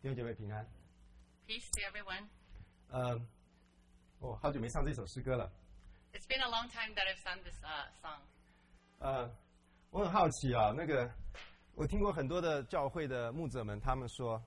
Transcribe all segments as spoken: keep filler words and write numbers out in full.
弟兄姐妹平安。 Peace to everyone. 呃，我、哦、好久没唱这首诗歌了。 It's been a long time that I've sung this uh, song. 呃，我很好奇啊，那个我听过很多的教会的牧者们，他们说，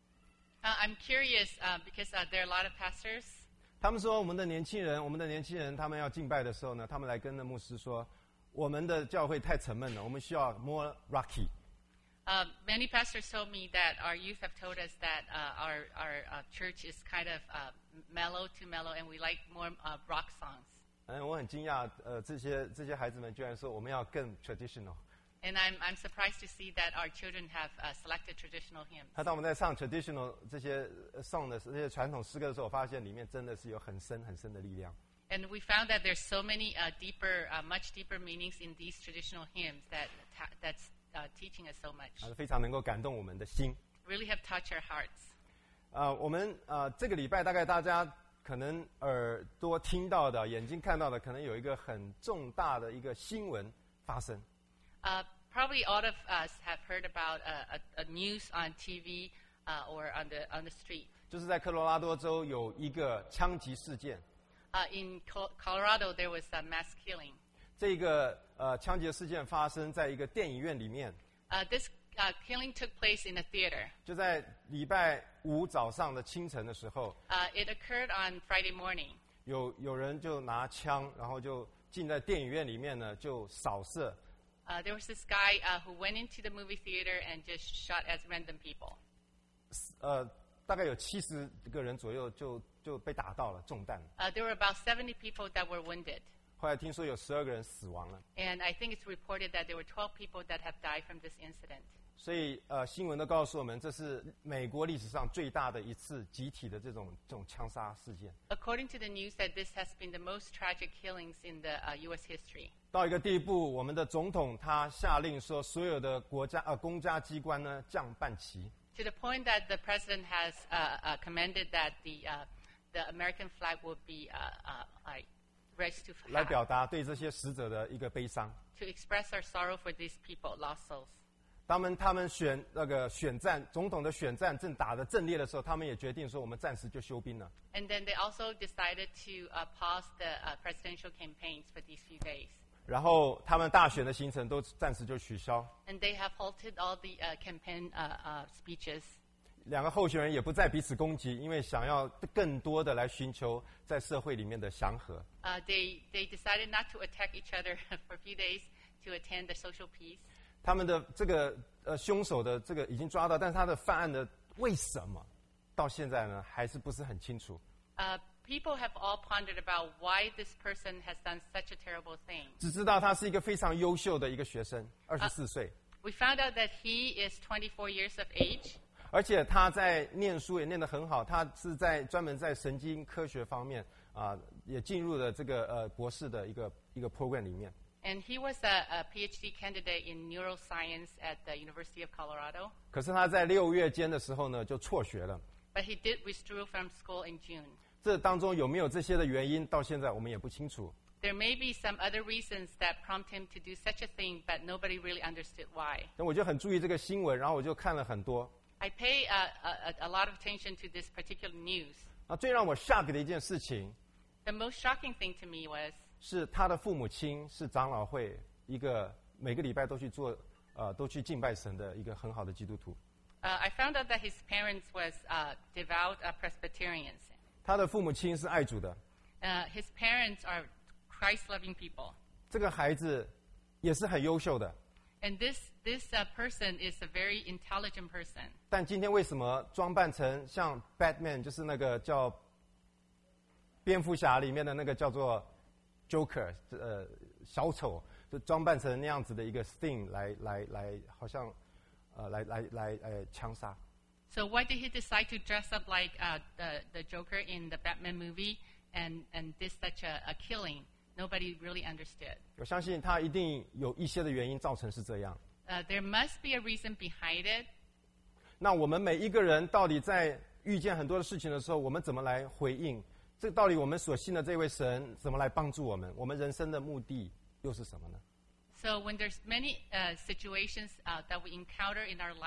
Uh, I'm curious uh, because uh, there are a lot of pastors. 他们说我们的年轻人，我们的年轻人，他们要敬拜的时候呢，他们来跟那牧师说，我们的教会太沉闷了，我们需要 more rocky。 Uh, many pastors told me that our youth have told us that uh, our, our uh, church is kind of uh, mellow to mellow and we like more uh, rock songs. 嗯，我很惊讶，呃，这些这些孩子们居然说我们要更 traditional。 And I'm, I'm surprised to see that our children have uh, selected traditional hymns. 他当我们在唱 traditional 这些 song 的这些传统诗歌的时候，我发现里面真的是有很深很深的力量。 And we found that there's so many uh, deeper, uh, much deeper meanings in these traditional hymns that ta- that's uh, teaching us so much. 非常能够感动我们的心。 Really have touched our hearts. 呃，我们呃这个礼拜大概大家可能耳朵听到的、眼睛看到的，可能有一个很重大的一个新闻发生。 Uh, probably all of us have heard about a, a, a news on T V uh, or on the on the street. 就是在科罗拉多州有一个枪击事件。 Uh, in Col- Colorado, there was a mass killing. 这个呃枪击事件发生在一个电影院里面。 Uh, this uh, killing took place in a theater. 就在礼拜五早上的清晨的时候。 Uh, it occurred on Friday morning. 有有人就拿枪，然后就进在电影院里面呢，就扫射。 Uh, there was this guy uh, who went into the movie theater and just shot as random people. 呃，大概有七十个人左右就就被打到了中弹。 Uh, there were about seventy people that were wounded. 后来听说有十二个人死亡了。 And I think it's reported that there were twelve people that have died from this incident. 所以呃，新闻都告诉我们，这是美国历史上最大的一次集体的这种这种枪杀事件。 According to the news, that this has been the most tragic killings in the uh, U S history. 到一个地步，我们的总统他下令说，所有的国家呃公家机关呢降半旗。 To the point that the president has uh, uh, commanded that the uh, the American flag will be uh, uh, like raised to 来 half 表达对这些死者的一个悲伤。 to express our sorrow for these people, lost souls. 他们他们选那个选战总统的选战正打得正烈的时候，他们也决定说，我们暂时就休兵了。 And then they also decided to uh, pause the uh, presidential campaigns for these few days. 然后他们大选的行程都暂时就取消。 And they have halted all the uh, campaign uh, uh, speeches. 两个候选人也不再彼此攻击，因为想要更多的来寻求在社会里面的祥和。 Uh, they they decided not to attack each other for a few days to attend the social peace. 他们的这个呃凶手的这个已经抓到，但是他的犯案的为什么到现在呢还是不是很清楚。 Uh, people have all pondered about why this person has done such a terrible thing. 只知道他是一个非常优秀的一个学生，二十四岁， We found out that he is twenty-four years of age, 而且他在念书也念得很好，他是在专门在神经科学方面啊、也进入了这个呃博士的一个一个 program 里面。 and he was a, a PhD candidate in neuroscience at the University of Colorado. 可是他在六月间的时候呢，就辍学了。 But he did withdraw from school in June. 这当中有没有这些的原因，到现在我们也不清楚。 There may be some other reasons that prompt him to do such a thing, but nobody really understood why. 那我就很注意这个新闻，然后我就看了很多。 I pay uh, a, a lot of attention to this particular news. 啊，最让我 shock 的一件事情 The most shocking thing to me was 是他的父母亲是长老会一个每个礼拜都去做呃都去敬拜神的一个很好的基督徒。 uh, I found out that his parents was uh, devout uh, Presbyterians. 他的父母亲是爱主的， Uh, his parents are Christ-loving people. 这个孩子也是很优秀的。 And this, this uh, person is a very intelligent person. 但今天为什么装扮成像 Batman， 就是那个叫蝙蝠侠里面的那个叫做 Joker， 呃，小丑，就装扮成那样子的一个 Sting 来来来，好像呃来来来呃枪杀。 So why did he decide to dress up like uh, the, the Joker in the Batman movie and, and did such a, a killing? Nobody really understood. 我相信他一定有一些的原因造成是这样。 Uh, there must be a reason behind it. 那我们每一个人到底在遇见很多的事情的时候，我们怎么来回应？这到底我们所信的这位神怎么来帮助我们？我们人生的目的又是什么呢？ So when there's many uh, situations uh, that we encounter in our life,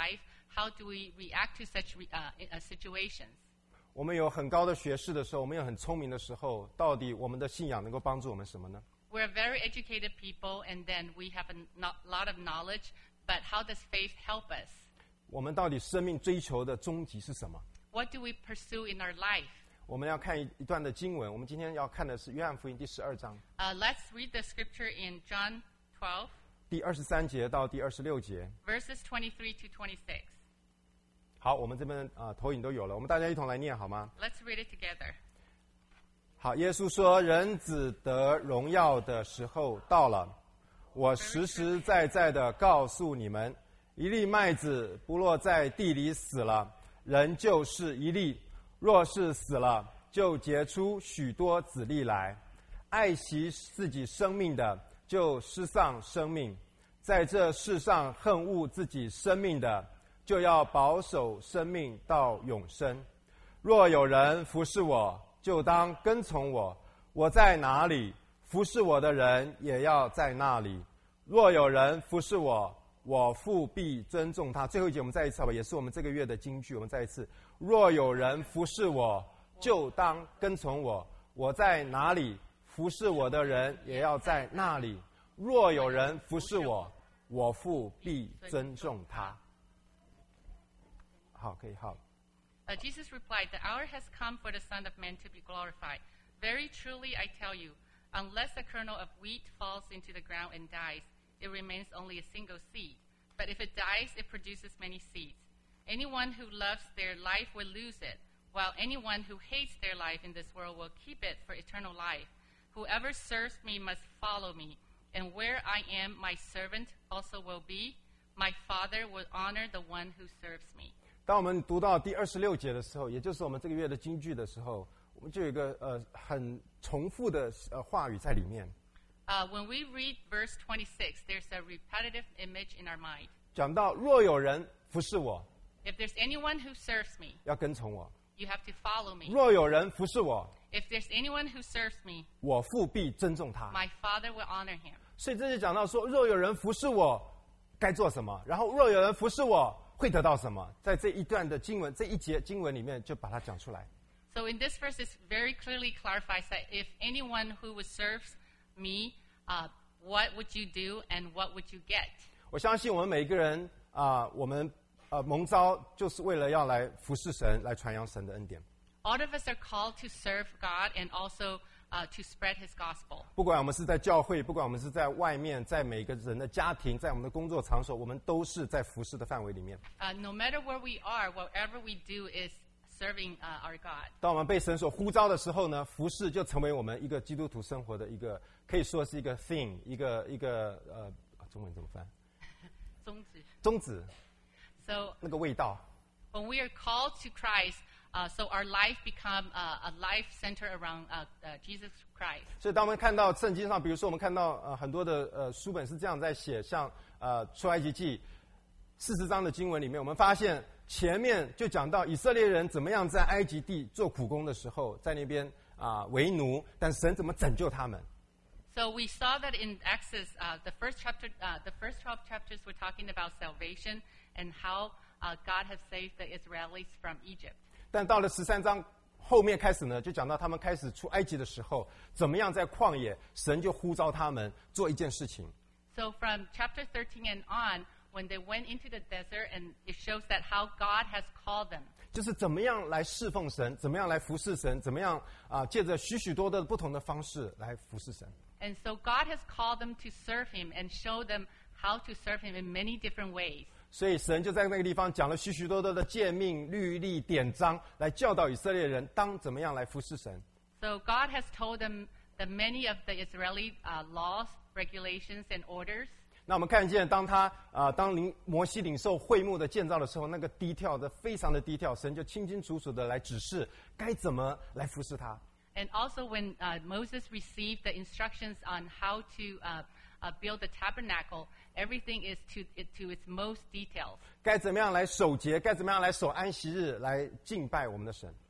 how do we react to such re, uh, uh, situations? 我们有很高的学识的时候，我们有很聪明的时候，到底我们的信仰能够帮助我们什么呢？ We're very educated people, and then we have a not, lot of knowledge, but how does faith help us? 我们到底生命追求的终极是什么？ What do we pursue in our life? 我们要看一一段的经文，我们今天要看的是约翰福音第十二章 Uh, let's read the scripture in John twelve, 第二十三节到第二十六节。 verses twenty-three to twenty-six. 好，我们这边啊、呃、投影都有了，我们大家一同来念好吗？ Let's read it together. 好，耶稣说：“人子得荣耀的时候到了。我实实在在的告诉你们，一粒麦子不落在地里死了，人就是一粒；若是死了，就结出许多子粒来。爱惜自己生命的，就失丧生命；在这世上恨恶自己生命的，就要保守生命到永生。若有人服侍我，就当跟从我，我在哪里，服侍我的人也要在那里。若有人服侍我，我父必尊重他。”最后一节我们再一次好吧，也是我们这个月的金句，我们再一次：若有人服侍我，就当跟从我，我在哪里，服侍我的人也要在那里。若有人服侍我，我父必尊重他。好，可以好。 Uh, Jesus replied, "The hour has come for the Son of Man to be glorified. Very truly I tell you, unless a kernel of wheat falls into the ground and dies, it remains only a single seed. But if it dies, it produces many seeds. Anyone who loves their life will lose it, while anyone who hates their life in this world will keep it for eternal life. Whoever serves me must follow me, and where I am, my servant also will be. My Father will honor the one who serves me." 当我们读到第二十六节的时候，也就是我们这个月的金句的时候，我们就有一个呃很重复的呃话语在里面。 Uh, when we read verse twenty-six, there's a repetitive image in our mind. 讲到若有人服侍我， If there's anyone who serves me, 要跟从我； you have to follow me. 若有人服侍我， If there's anyone who serves me, 我父必尊重他。 my Father will honor him. 所以这就讲到说，若有人服侍我，该做什么；然后若有人服侍我，会得到什么。在这一段的经文，这一节经文里面就把它讲出来。 So in this verse, it very clearly clarifies that if anyone who would serve me, uh, what would you do and what would you get? 我相信我们每一个人啊、呃，我们呃蒙召就是为了要来服侍神，来传扬神的恩典。 All of us are called to serve God and also uh, to spread His gospel. 不管我们是在教会，不管我们是在外面，在每个人的家庭，在我们的工作场所，我们都是在服侍的范围里面。 Uh, no matter where we are, whatever we do is serving uh, our God. 当我们被神所呼召的时候呢，服侍就成为我们一个基督徒生活的一个，可以说是一个 thing， 一个一个呃，中文怎么翻？ 宗旨。 宗旨。 So 那个味道。 when we are called to Christ, uh, so our life become uh, a life centered around uh, uh, Jesus Christ. 所以当我们看到圣经上，比如说我们看到呃很多的呃书本是这样在写，像呃出埃及记四十章的经文里面，我们发现前面就讲到以色列人怎么样在埃及地做苦工的时候，在那边啊、呃、为奴，但神怎么拯救他们。 So we saw that in Exodus, uh, the first chapter, uh, the first twelve chapters were talking about salvation and how uh, God has saved the Israelis from Egypt. 但到了十三章后面开始呢，就讲到他们开始出埃及的时候，怎么样在旷野，神就呼召他们做一件事情。 So from chapter thirteen and on, when they went into the desert, and it shows that how God has called them. 就是怎么样来侍奉神，怎么样来服侍神，怎么样啊、呃，借着许许多多的不同的方式来服侍神。 And so God has called them to serve Him and show them how to serve Him in many different ways. 所以神就在那个地方讲了许许多多的诫命、律例、典章，来教导以色列人当怎么样来服侍神。 So God has told them the many of the Israeli uh, laws, regulations, and orders. 那我们看见，当他啊、呃，当领摩西领受会幕的建造的时候，那个低调的非常的低调，神就清清楚楚的来指示该怎么来服侍他。 And also when uh, Moses received the instructions on how to uh, uh, build the tabernacle, everything is to, it, to its most details. 该怎么样来守节，该怎么样来守安息日，来敬拜我们的神。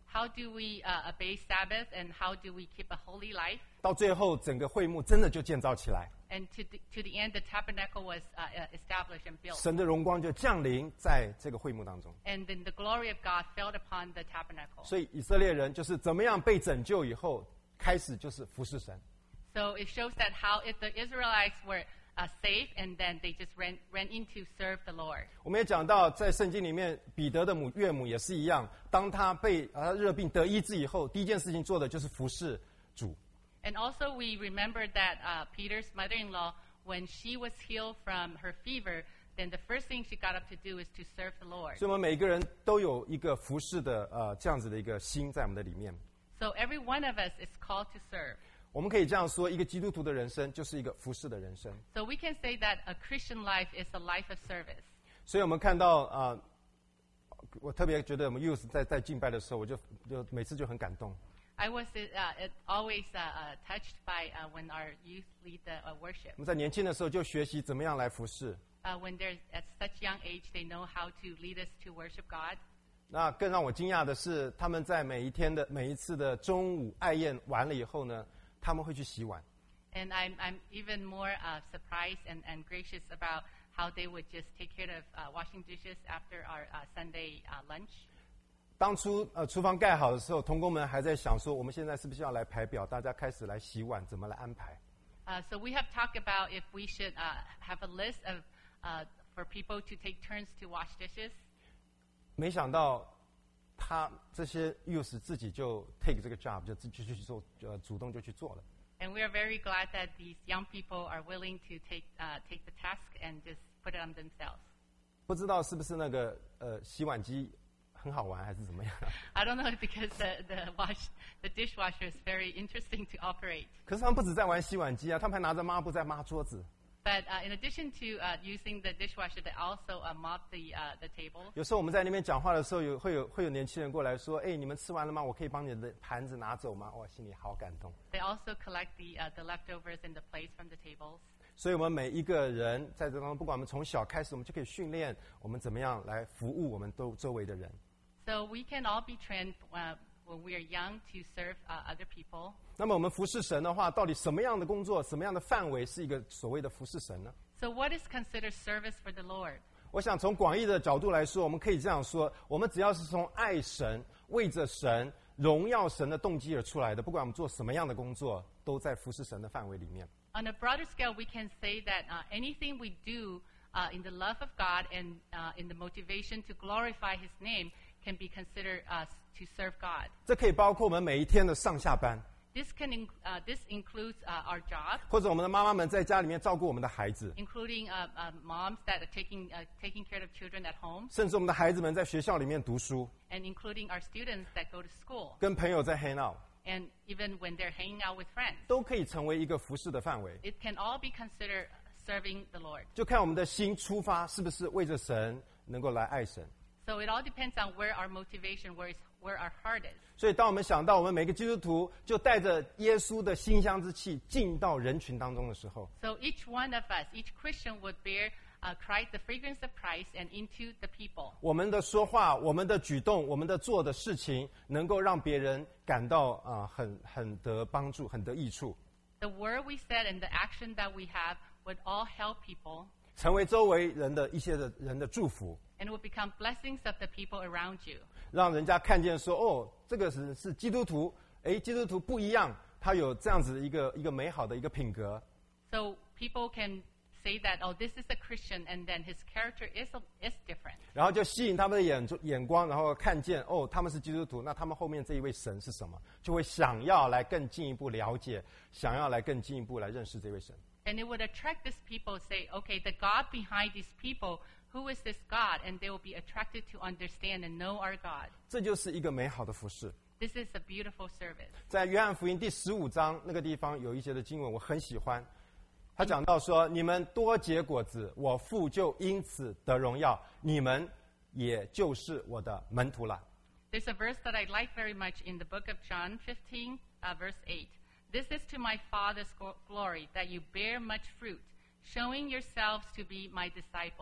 how do we uh, obey Sabbath, and how do we keep a holy life. 到最后，整个会幕真的就建造起来， And to the, to the end, the tabernacle was uh, established and built. 神的荣光就降临在这个会幕当中。 And then the glory of God fell upon the tabernacle. 所以以色列人就是怎么样被拯救以后，开始就是服侍神。 So it shows that how if the Israelites were uh, saved, and then they just ran, ran in to serve the Lord. 我们也讲到，在圣经里面，彼得的母岳母也是一样，当他被啊热病得医治以后，第一件事情做的就是服侍主。 And also we remember that uh, Peter's mother-in-law, when she was healed from her fever, then the first thing she got up to do is to serve the Lord. 所以我们每个人都有一个服侍的呃这样子的一个心在我们的里面。 So every one of us is called to serve. 我们可以这样说，一个基督徒的人生就是一个服侍的人生。 So we can say that a Christian life is a life of service. 所以我们看到啊、呃，我特别觉得我们 youth 在在敬拜的时候，我就就每次就很感动。 I was uh, always uh, uh, touched by uh, when our youth lead the uh, worship. 我们在年轻的时候就学习怎么样来服侍。 Uh, when they're at such young age, they know how to lead us to worship God. 那更让我惊讶的是，他们在每一天的每一次的中午爱宴完了以后呢，他们会去洗碗。 And I'm, I'm even more uh, surprised and, and gracious about how they would just take care of uh, washing dishes after our uh, Sunday uh, lunch. 当初呃厨房盖好的时候，童工们还在想说，我们现在是不是要来排表，大家开始来洗碗，怎么来安排？ Uh, so we have talked about if we should uh, have a list of uh, for people to take turns to wash dishes. 没想到他这些 youth 自己就 take 这个 job， 就自己去做，呃，主动就去做了。 And we are very glad that these young people are willing to take uh, take the task and just put it on themselves. 不知道是不是那个呃洗碗机很好玩，还是怎么样？ I don't know because the the wash the dishwasher is very interesting to operate. 可是他们不止在玩洗碗机啊，他们还拿着抹布在抹桌子。 But uh, in addition to uh, using the dishwasher, they also uh, mop the uh, the table. 有时候我们在那边讲话的时候，有会有会有年轻人过来说：“哎，你们吃完了吗？我可以帮你的盘子拿走吗？”哇，心里好感动。 They also collect the uh, the leftovers and the plates from the tables. 所以我们每一个人在这当中，不管我们从小开始，我们就可以训练我们怎么样来服务我们都周围的人。 So we can all be trained uh, when we are young to serve uh, other people. 那么我们服侍神的话，到底什么样的工作、什么样的范围是一个所谓的服侍神呢？ So what is considered service for the Lord? 我想从广义的角度来说，我们可以这样说：我们只要是从爱神、为着神、荣耀神的动机而出来的，不管我们做什么样的工作，都在服侍神的范围里面。 On a broader scale, we can say that uh, anything we do uh, in the love of God and uh, in the motivation to glorify His name can be considered uh, to serve God. 这可以包括我们每一天的上下班， This can in, uh, this includes uh, our job, 或者我们的妈妈们在家里面照顾我们的孩子， including uh, uh, moms that are taking uh, taking care of children at home, 甚至我们的孩子们在学校里面读书， and including our students that go to school, 跟朋友在 hang out， and even when they're hanging out with friends. 都可以成为一个服侍的范围。 It can all be considered serving the Lord. 就看我们的心出发是不是为着神能够来爱神。 So it all depends on where our motivation, where, is, where our heart is. 所以当我们想到我们每个基督徒就带着耶稣的馨香之气进到人群当中的时候， So each one of us, each Christian would bear uh, Christ, the fragrance of Christ and into the people. 我们的说话、我们的举动、我们的做的事情，能够让别人感到啊、呃、很很得帮助、很得益处， The word we said and the action that we have would all help people, 成为周围人的一些的人的祝福， and it would become blessings of the people around you. 让人家看见说哦，这个是是基督徒，诶，基督徒不一样，他有这样子的一个一个美好的一个品格。 So people can say that, oh, this is a Christian, and then his character is a, is different. 然后就吸引他们的眼眼光，然后看见哦，他们是基督徒，那他们后面这一位神是什么？就会想要来更进一步了解，想要来更进一步来认识这位神。 And it would attract these people, say, okay, the God behind these people, who is this God? And they will be attracted to understand and know our God. 这就是一个美好的服事。 This is a beautiful service. 在约翰福音第十五章那个地方有一节的经文我很喜欢，他讲到说：你们多结果子，我父就因此得荣耀，你们也就是我的门徒了。 There's a verse that I like very much in the book of John fifteen, uh, verse eight. This is to my Father's glory, that you bear much fruit, showing yourselves to be my disciples.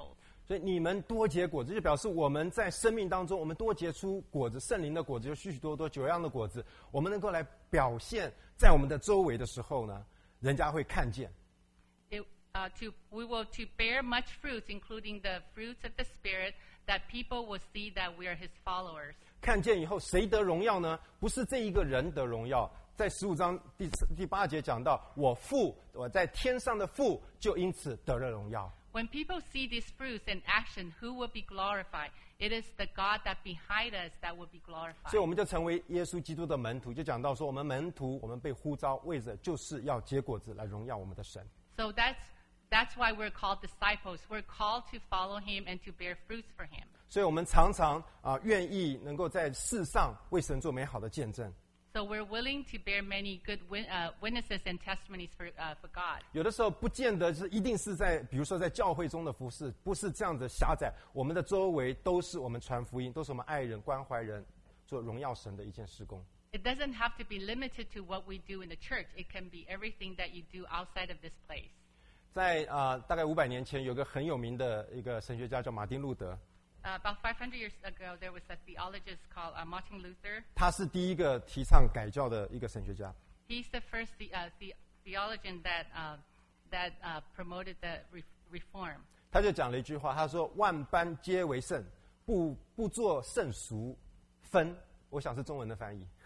所以你们多结果子，就表示我们在生命当中，我们多结出果子，圣灵的果子，有许许多多九样的果子，我们能够来表现在我们的周围的时候呢，人家会看见。 It, uh, to, we will to bear much fruit, including the fruits of the Spirit, that people will see that we are His followers. 看见以后，谁得荣耀呢？不是这一个人得荣耀。在十五章第第八节讲到，我父，我在天上的父，就因此得了荣耀。 When people see these fruits in action, who will be glorified? It is the God that behind us that will be glorified. 所以我们就成为耶稣基督的门徒，就讲到说，我们门徒，我们被呼召，为着就是要结果子来荣耀我们的神。 So that's that's why we're called disciples. We're called to follow Him and to bear fruits for Him. 所以我们常常啊，愿意能够在世上为神做美好的见证。 So we're willing to bear many good win, uh, witnesses and testimonies for uh, for God. 有的时候不见得是一定是在，比如说在教会中的服事，不是这样子狭窄。我们的周围都是我们传福音，都是我们爱人、关怀人，做荣耀神的一件事工。 It doesn't have to be limited to what we do in the church. It can be everything that you do outside of this place. 在啊、呃，大概五百年前，有个很有名的一个神学家叫马丁路德。 Uh, about five hundred years ago, there was a theologist called uh, Martin Luther. 他是第一个提倡改教的一个神学家。 He's the first the, uh, the, theologian that uh, that uh, promoted the re- reform. 他就讲了一句话，他说：“万般皆为圣，不不做圣俗分。”我想是中文的翻译。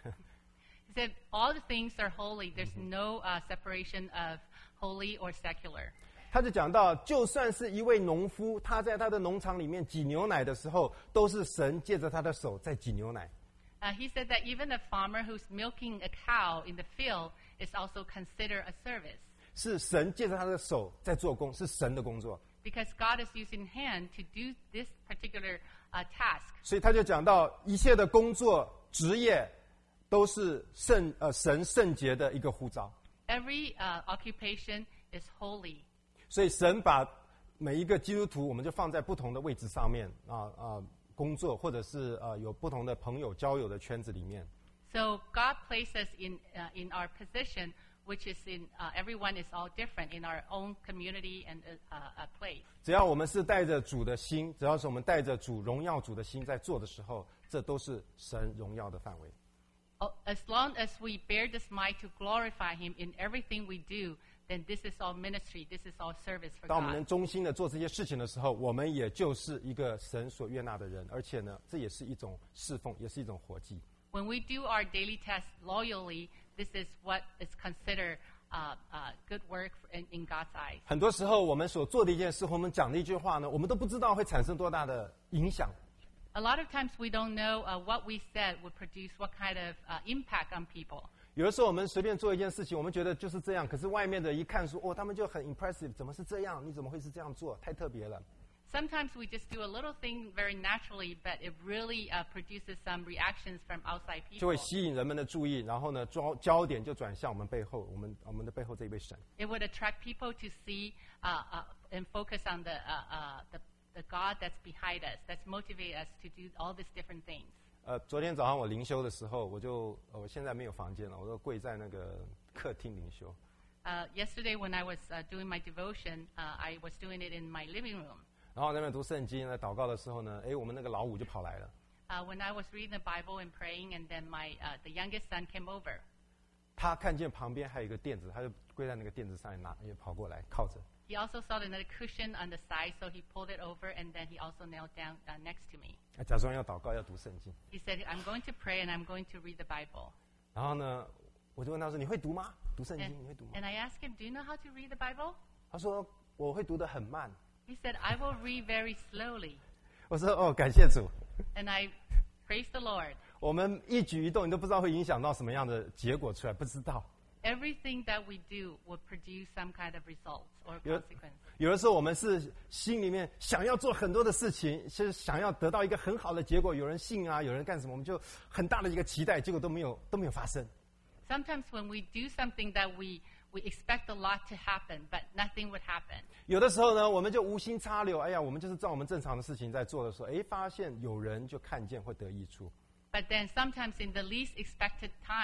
He said, "All the things are holy. There's no uh, separation of holy or secular." 他就讲到，就算是一位农夫，他在他的农场里面挤牛奶的时候，都是神借着他的手在挤牛奶。 Uh, he said that even a farmer who's milking a cow in the field is also considered a service. 是神借着他的手在做工，是神的工作。 Because God is using hand to do this particular uh, task. 所以他就讲到，一切的工作、职业，都是圣呃神圣洁的一个呼召。 Every uh, occupation is holy. 所以神把每一个基督徒，我们就放在不同的位置上面啊啊工作，或者是呃有不同的朋友交友的圈子里面。 So God placed us in uh, in our position, which is in uh, everyone is all different in our own community and uh, uh, a place. 只要我们是带着主的心，只要是我们带着主荣耀主的心在做的时候，这都是神荣耀的范围。 Oh, as long as we bear this mind to glorify Him in everything we do, then this is all ministry, this is all service for 当我们能 God. 忠心的做这些事情的时候，我们也就是一个神所悦纳的人，而且呢，这也是一种侍奉，也是一种活祭。 When we do our daily tasks loyally, this is what is considered uh, uh, good work in, in God's eyes. 很多时候，我们所做的一件事，或我们讲的一句话呢，我们都不知道会产生多大的影响。 A lot of times we don't know uh, what we said would produce what kind of uh, impact on people. 有的时候我们随便做一件事情，我们觉得就是这样，可是外面的一看说，哦，他们就很 impressive， 怎么是这样？你怎么会是这样做？太特别了。 Sometimes we just do a little thing very naturally, but it really uh, produces some reactions from outside 就会 people. 吸引人们的注意，然后呢，焦焦点就转向我们背后，我们我们的背后这一位神。 It would attract people to see uh, uh, and focus on the, uh, uh, the the God that's behind us, that's motivate us to do all these different things. 呃，昨天早上我灵修的时候，我就、呃、我现在没有房间了，我都跪在那个客厅灵修。 Uh, yesterday when I was uh, doing my devotion, uh, I was doing it in my living room. 然后那边读圣经呢，祷告的时候呢，哎，我们那个老五就跑来了。 Uh, when I was reading the Bible and praying, and then my uh, the youngest son came over. 他看见旁边还有一个垫子，他就跪在那个垫子上面拿，也跑过来靠着。 He also saw another cushion on the side, so he pulled it over, and then he also knelt down uh, next to me. 假装要祷告，要读圣经。 He said, "I'm going to pray and I'm going to read the Bible." 然后呢，我就问他说：“你会读吗？读圣经 And, 你会读吗 and I asked him, "Do you know how to read the Bible?" 他说：“我会读得很慢。 He said, "I will read very slowly." ” 我说：“哦，感谢主。 And I praise the Lord. 我们一举一动，你都不知道会影响到什么样的结果出来，不知道。 Everything that we do will produce some kind of results or Yeah. consequence. 有的时候我们是心里面想要做很多的事情，是想要得到一个很好的结果，有人信啊，有人干什么，我们就很大的一个期待，结果都没有都没有发生。 Sometimes when we do something that we, we expect a lot to happen, but nothing would happen. 有的时候呢，我们就无心插柳，哎呀，我们就是照我们正常的事情在做的时候，哎，发现有人就看见会得益处。 But then sometimes in the least expected time,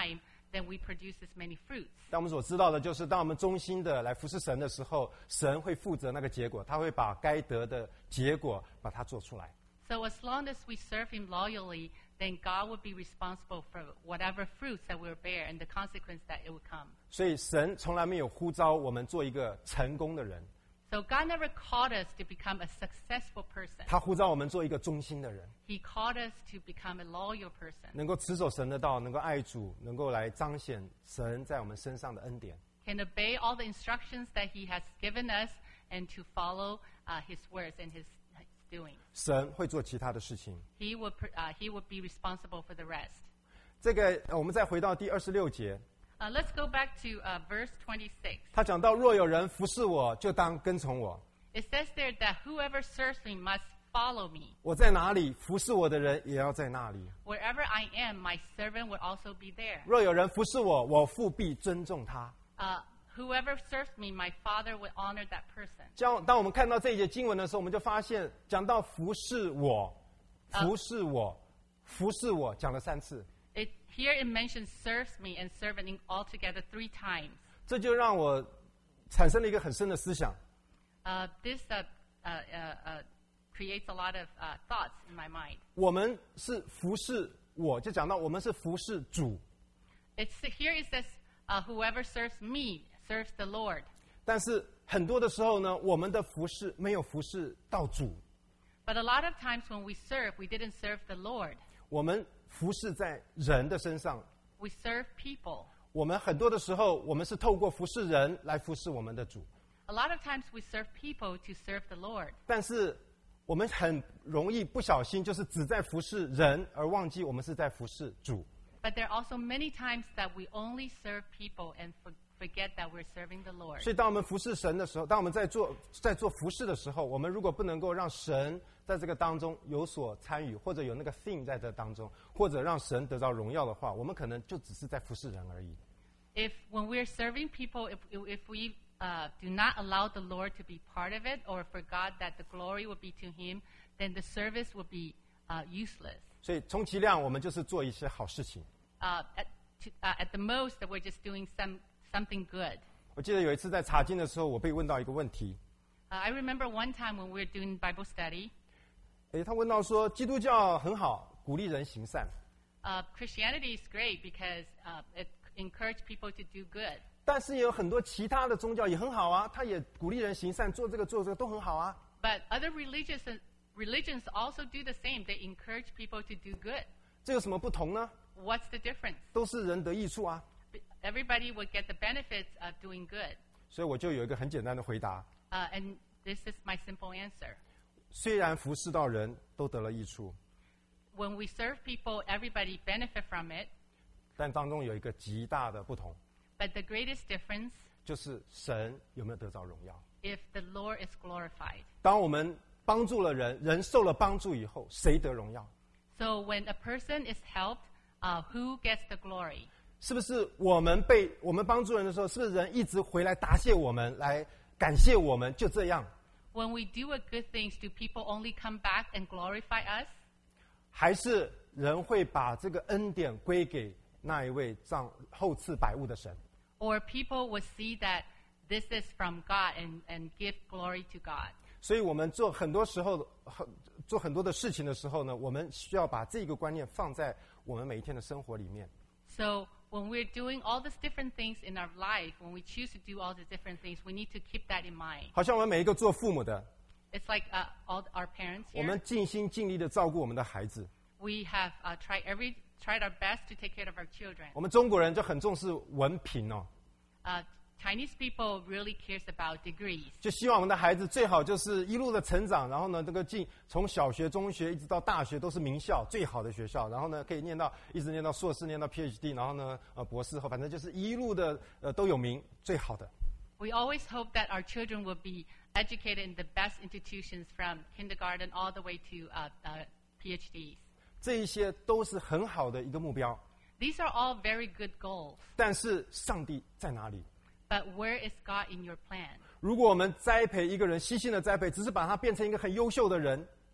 then we produce as many fruits. 但我们所知道的就是，当我们忠心的来服侍神的时候，神会负责那个结果，他会把该得的结果把它做出来。 So as long as we serve him loyally, then God would be responsible for whatever fruits that we'll bear and the consequence that it would come. 所以神从来没有呼召我们做一个成功的人， So God never called us to become a successful person. 他呼召我们做一个忠心的人， He called us to become a loyal person. 能够持守神的道，能够爱主，能够来彰显神在我们身上的恩典。 Can obey all the instructions that he has given us and to follow uh, his words and his, his doing. 神会做其他的事情。 He would, uh, he would be responsible for the rest. 这个，呃我们再回到第二十六节， Uh, let's go back to uh, verse twenty-six. 他讲到：若有人服侍我，就当跟从我。 It says there that whoever serves me must follow me. 我在哪里，服侍我的人也要在那里。 Wherever I am, my servant would also be there. 若有人服侍我，我父必尊重他。 Uh, whoever serves me, my Father would honor that person. 当当我们看到这一节经文的时候，我们就发现，讲到服侍我，服侍我，服侍我，讲了三次。 It, here it mentions serves me and servant altogether three times. 这就让我产生了一个很深的思想。 Uh, this uh, uh, uh, uh, creates a lot of uh, thoughts in my mind. 我们是服侍我，就讲到我们是服侍主， It's, here it says, uh, whoever serves me serves the Lord. 但是很多的时候呢，我们的服侍没有服侍到主， But a lot of times when we serve, we didn't serve the Lord. 我们服侍在人的身上。 We serve people. 我们很多的时候，我们是透过服侍人来服侍我们的主， A lot of times we serve people to serve the Lord. 但是我们很容易不小心，就是只在服侍人，而忘记我们是在服侍主。 But there are also many times that we only serve people and for, forget that we're serving the Lord. 所以，当我们服侍神的时候，当我们在做在做服侍的时候，我们如果不能够让神在这个当中有所参与，或者有那个 thing 在这当中，或者让神得到荣耀的话，我们可能就只是在服侍人而已。 If when we're serving people, if, if we uh, do not allow the Lord to be part of it, or for God that the glory would be to Him, then the service would be uh, useless. 所以，充其量我们就是做一些好事情。 Uh, at, to, uh, at the most, that we're just doing some something good. 我记得有一次在查经的时候，我被问到一个问题。 Uh, I remember one time when we were doing Bible study, 诶，他问到说，基督教很好，鼓励人行善， uh, Christianity is great because uh, it encourages people to do good. 但是也有很多其他的宗教也很好啊，他也鼓励人行善，做这个做这个都很好啊。 But other religious religions also do the same. They encourage people to do good. 这有什么不同呢？ What's the difference? 都是人得益处啊。 Everybody would get the benefits of doing good. 所以我就有一个很简单的回答： Uh, and this is my simple answer. 虽然服侍到人都得了益处， When we serve people, everybody benefit from it. 但当中有一个极大的不同， But the greatest difference 就是神有没有得着荣耀。 if the Lord is glorified. 当我们帮助了人，人受了帮助以后，谁得荣耀？ So when a person is helped, uh, who gets the glory? 是不是我们被我们帮助人的时候，是不是人一直回来答谢我们，来感谢我们？就这样， When we do a good things, do people only come back and glorify us? 还是人会把这个恩典归给那一位让厚赐百物的神？ Or people would see that this is from God and, and give glory to God. 所以我们做很多时候很做很多的事情的时候呢，我们需要把这个观念放在我们每一天的生活里面。 So when we're doing all these different things in our life, when we choose to do all the different things, we need to keep that in mind. 好像我们每一个做父母的， It's like uh, all our parents 我们 here. 尽心尽力的照顾我们的孩子。 We have uh, tried every tried our best to take care of our children. 我们中国人就很重视文凭哦， Uh, Chinese people really cares about degrees. 就希望我们的孩子最好就是一路的成长，然后呢，这个进从小学、中学一直到大学都是名校最好的学校，然后呢可以念到一直念到硕士，念到 P H D， 然后呢呃博士后，反正就是一路的呃都有名，最好的。 We always hope that our children will be educated in the best institutions from kindergarten all the way to uh, uh, P H Ds. 这一些都是很好的一个目标， These are all very good goals. 但是上帝在哪里？ But where is God in your plan? 如果我们栽培一个人，悉心的栽培，只是把他变成一个很优秀的人，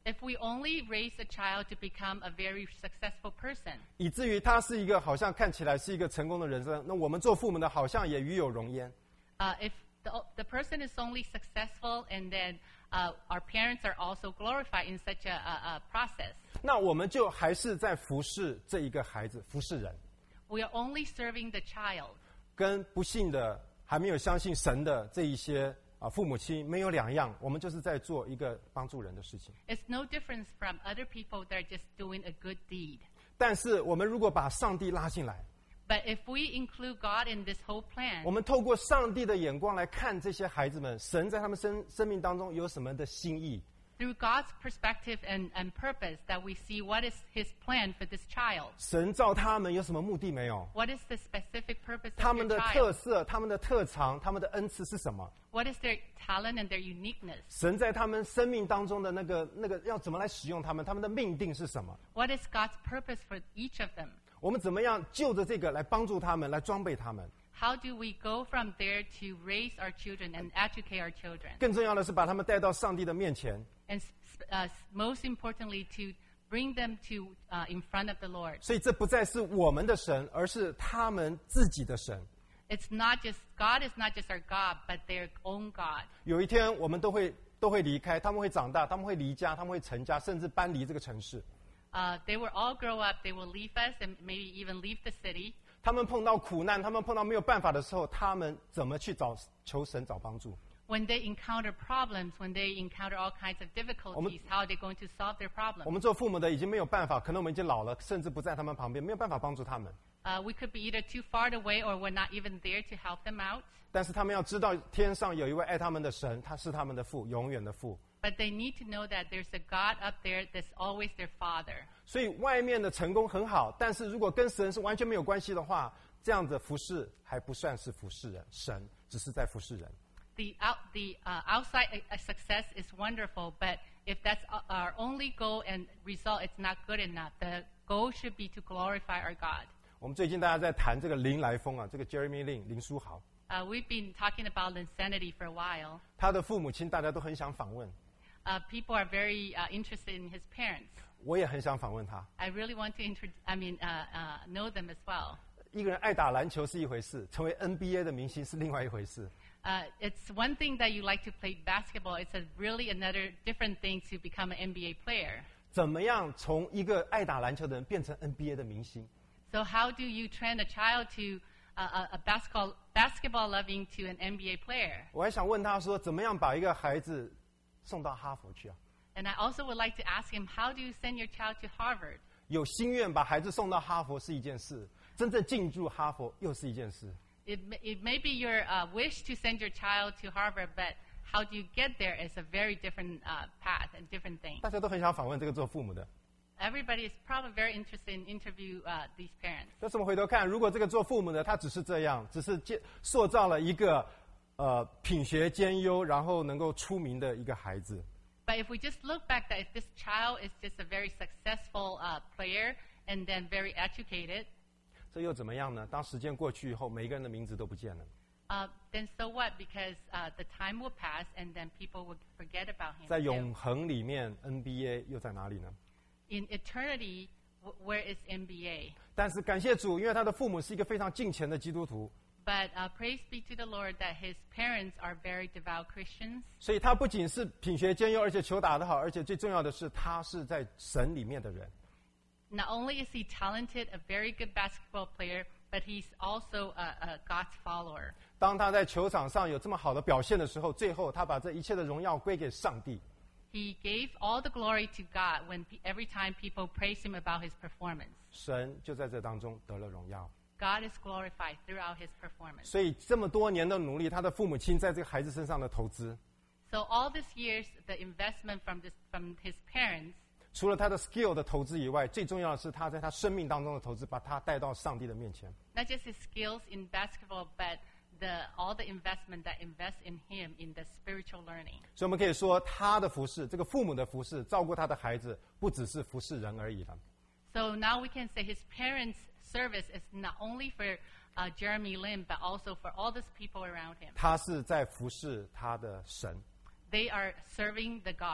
If we only raise a child to become a very successful person, 以至于他是一个好像看起来是一个成功的人生，那我们做父母的好像也与有荣焉。 uh, if the, the person is only successful and then uh, our parents are also glorified in such a, a, a process, 那我们就还是在服侍这一个孩子，服侍人， we are only serving the child. 跟不信的还没有相信神的这一些啊父母亲没有两样，我们就是在做一个帮助人的事情。 It's no difference from other people that are just doing a good deed. 但是我们如果把上帝拉进来， But if we include God in this whole 我 plan, 们透过上帝的眼光来看这些孩子们，神在他们生生命当中有什么的心意？ through God's perspective and, and purpose, that we see what is His plan for this child. 神造他们有什么目的没有？ What is the specific purpose 他 of 们 your 的特 child? 色、他们的特长、他们的恩赐是什么？ What is their talent and their uniqueness? 神在他们生命当中的那个那个要怎么来使用他们？他们的命定是什么？ What is God's purpose for each of them? 我们怎么样就着这个来帮助他们，来装备他们？ How do we go from there to raise our children and educate our children? 更重要的是把他们带到上帝的面前， And uh, most importantly, to bring them to uh, in front of the Lord. 所以这不再是我们的神，而是他们自己的神。 It's not just, God is not just our God, but their own God. 有一天我们都会都会离开，他们会长大，他们会离家，他们会成家，甚至搬离这个城市。 Uh, they will all grow up, they will leave us and maybe even leave the city. 他们碰到苦难，他们碰到没有办法的时候，他们怎么去找求神找帮助？ When they encounter problems, when they encounter all kinds of difficulties, how are they going to solve their 我 problems? 们做父母的已经没有办法，可能我们已经老了，甚至不在他们旁边，没有办法帮助他们。 Uh, we could be either too far away or we're not even there to help them out. 但是他们要知道，天上有一位爱他们的神，他是他们的父，永远的父。 But they need to know that there's a God up there that's always their father. 所以外面的成功很好，但是如果跟神是完全没有关系的话，这样的服侍还不算是服侍人，神只是在服侍人。 The, out, the uh, outside uh, success is wonderful, but if that's uh, our only goal and result, it's not good enough. The goal should be to glorify our God. 我们最近大家在谈这个林来疯啊，这个 Jeremy Lin 林书豪， Uh, we've been talking about insanity for a while. 他的父母亲大家都很想访问， Uh, people are very uh, interested in his parents. 我也很想访问他。 I really want to intro- I mean, uh, uh, know them as well. 一个人爱打篮球是一回事，成为 N B A 的明星是另外一回事。 Uh, it's one thing that you like to play basketball. It's a really another different thing to become an N B A player. 怎么样从一个爱打篮球的人变成 N B A 的明星？ So how do you train a child to uh, a, a basketball basketball loving to an N B A player? 我还想问他说，怎么样把一个孩子送到哈佛去啊？ And I also would like to ask him, how do you send your child to Harvard? 有心愿把孩子送到哈佛是一件事，真正进入哈佛又是一件事。 It, may- it may be your uh, wish to send your child to Harvard, but how do you get there is a very different uh, path and different thing. 大家都很想访问这个做父母的， Everybody is probably very interested in interview uh, these parents. 但是我们回头看，如果这个做父母的他只是这样，只是建塑造了一个呃品学兼优，然后能够出名的一个孩子， But if we just look back that if this child is just a very successful uh, player and then very educated, 这又怎么样呢？当时间过去以后，每一个人的名字都不见了。 uh, then so what? Because uh, the time will pass and then people will forget about him. 在 too. 永恒里面 ，N B A 又在哪里呢？ In eternity, w- where is N B A? 但是感谢主，因为他的父母是一个非常敬虔的基督徒， But uh, praise be to the Lord that his parents are very devout Christians. 所以他不仅是品学兼优，而且球打得好，而且最重要的是，他是在神里面的人。 Not only is he talented, a very good basketball player, but he's also a, a God's follower. 当他在球场上有这么好的表现的时候，最后他把这一切的荣耀归给上帝。 He gave all the glory to God when pe- every time people praise him about his performance. 神就在这当中得了荣耀。 God is glorified throughout his performance. 所以这么多年的努力，他的父母亲在这个孩子身上的投资， So all these years, the investment from this from his parents, 除了他的 skill 的投资以外，最重要的是他在他生命当中的投资，把他带到上帝的面前。 not just his skills in basketball, but the all the investment that invests in him in the spiritual learning. 所以我们可以说，他的服侍，这个父母的服侍，照顾他的孩子，不只是服侍人而已了。 So now we can say his parents' service is not only for uh, Jeremy Lim, but also for all these people around him. 他是在服侍他的神。 They are serving the God.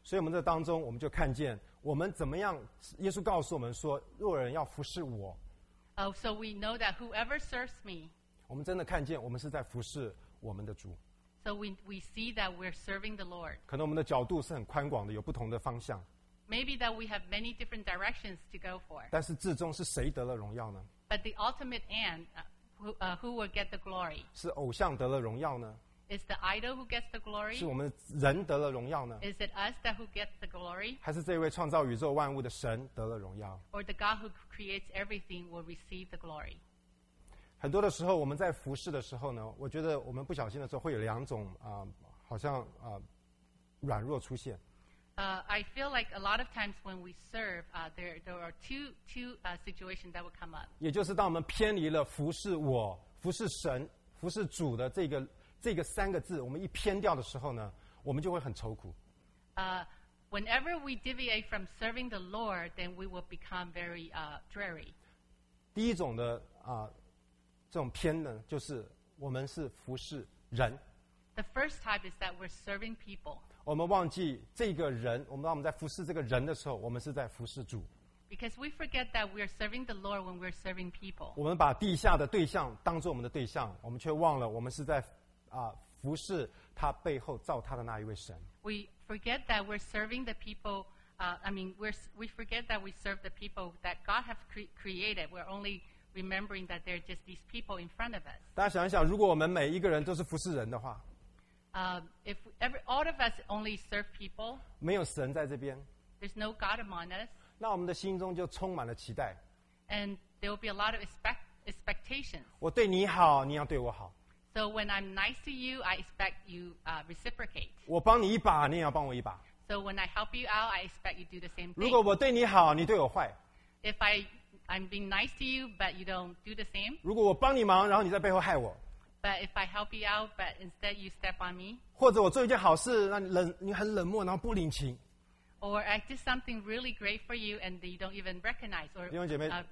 所以我们在当中，我们就看见我们怎么样。耶稣告诉我们说，若有人要服侍我， Oh, so we know that whoever serves me, 我们真的看见我们是在服侍我们的主。 so we we see that we're serving the Lord. 可能我们的角度是很宽广的，有不同的方向， Maybe that we have many different directions to go for. 但是至终是谁得了荣耀呢？ But the ultimate end, uh, who, uh, who will get the glory? 是偶像得了荣耀呢？ Is the idol who gets the glory? 是我们人得了荣耀呢？ Is it us that who gets the glory? 还是这位创造宇宙万物的神得了荣耀？ Or the God who creates everything will receive the glory? 很多的时候，我们在服侍的时候呢，我觉得我们不小心的时候会有两种啊、呃，好像啊、呃、软弱出现。 Uh, I feel like a lot of times when we serve, uh, there there are two two uh, situations that will come up. 也就是当我们偏离了服侍我、服侍神、服侍主的这个这个三个字，我们一偏掉的时候呢，我们就会很愁苦。 Uh, whenever we deviate from serving the Lord, then we will become very uh, dreary. 第一种的啊、呃、这种偏呢，就是我们是服侍人。 The first type is that we're serving people. 我们忘记这个人，我们当我们在服侍这个人的时候，我们是在服侍主。 Because we forget that we're serving the Lord when we're serving people. 我们把地下的对象当作我们的对象，我们却忘了我们是在啊、呃、服侍他背后造他的那一位神。 We forget that we're serving the people. Uh, I mean, we're, we forget that we serve the people that God has cre- created. We're only remembering that they're just these people in front of us. 大家想一想，如果我们每一个人都是服侍人的话， Uh, if every, all of us only serve people, 没有神在这边， there's no God among us, 那我们的心中就充满了期待。 and there will be a lot of expect, expectations. 我对你好，你要对我好； So when I'm nice to you, I expect you uh, reciprocate. 我帮你一把，你也要帮我一把。 So when I help you out, I expect you do the same 如果 thing. 我对你好，你对我坏； If I, I'm being nice to you, but you don't do the same, 如果我帮你忙，然后你在背后害我； but if I help you out, but instead you step on me, 或者我做一件好事，让你冷，你很冷漠，然后不领情。 or I did something really great for you and you don't even recognize, or 弟兄姐妹， uh,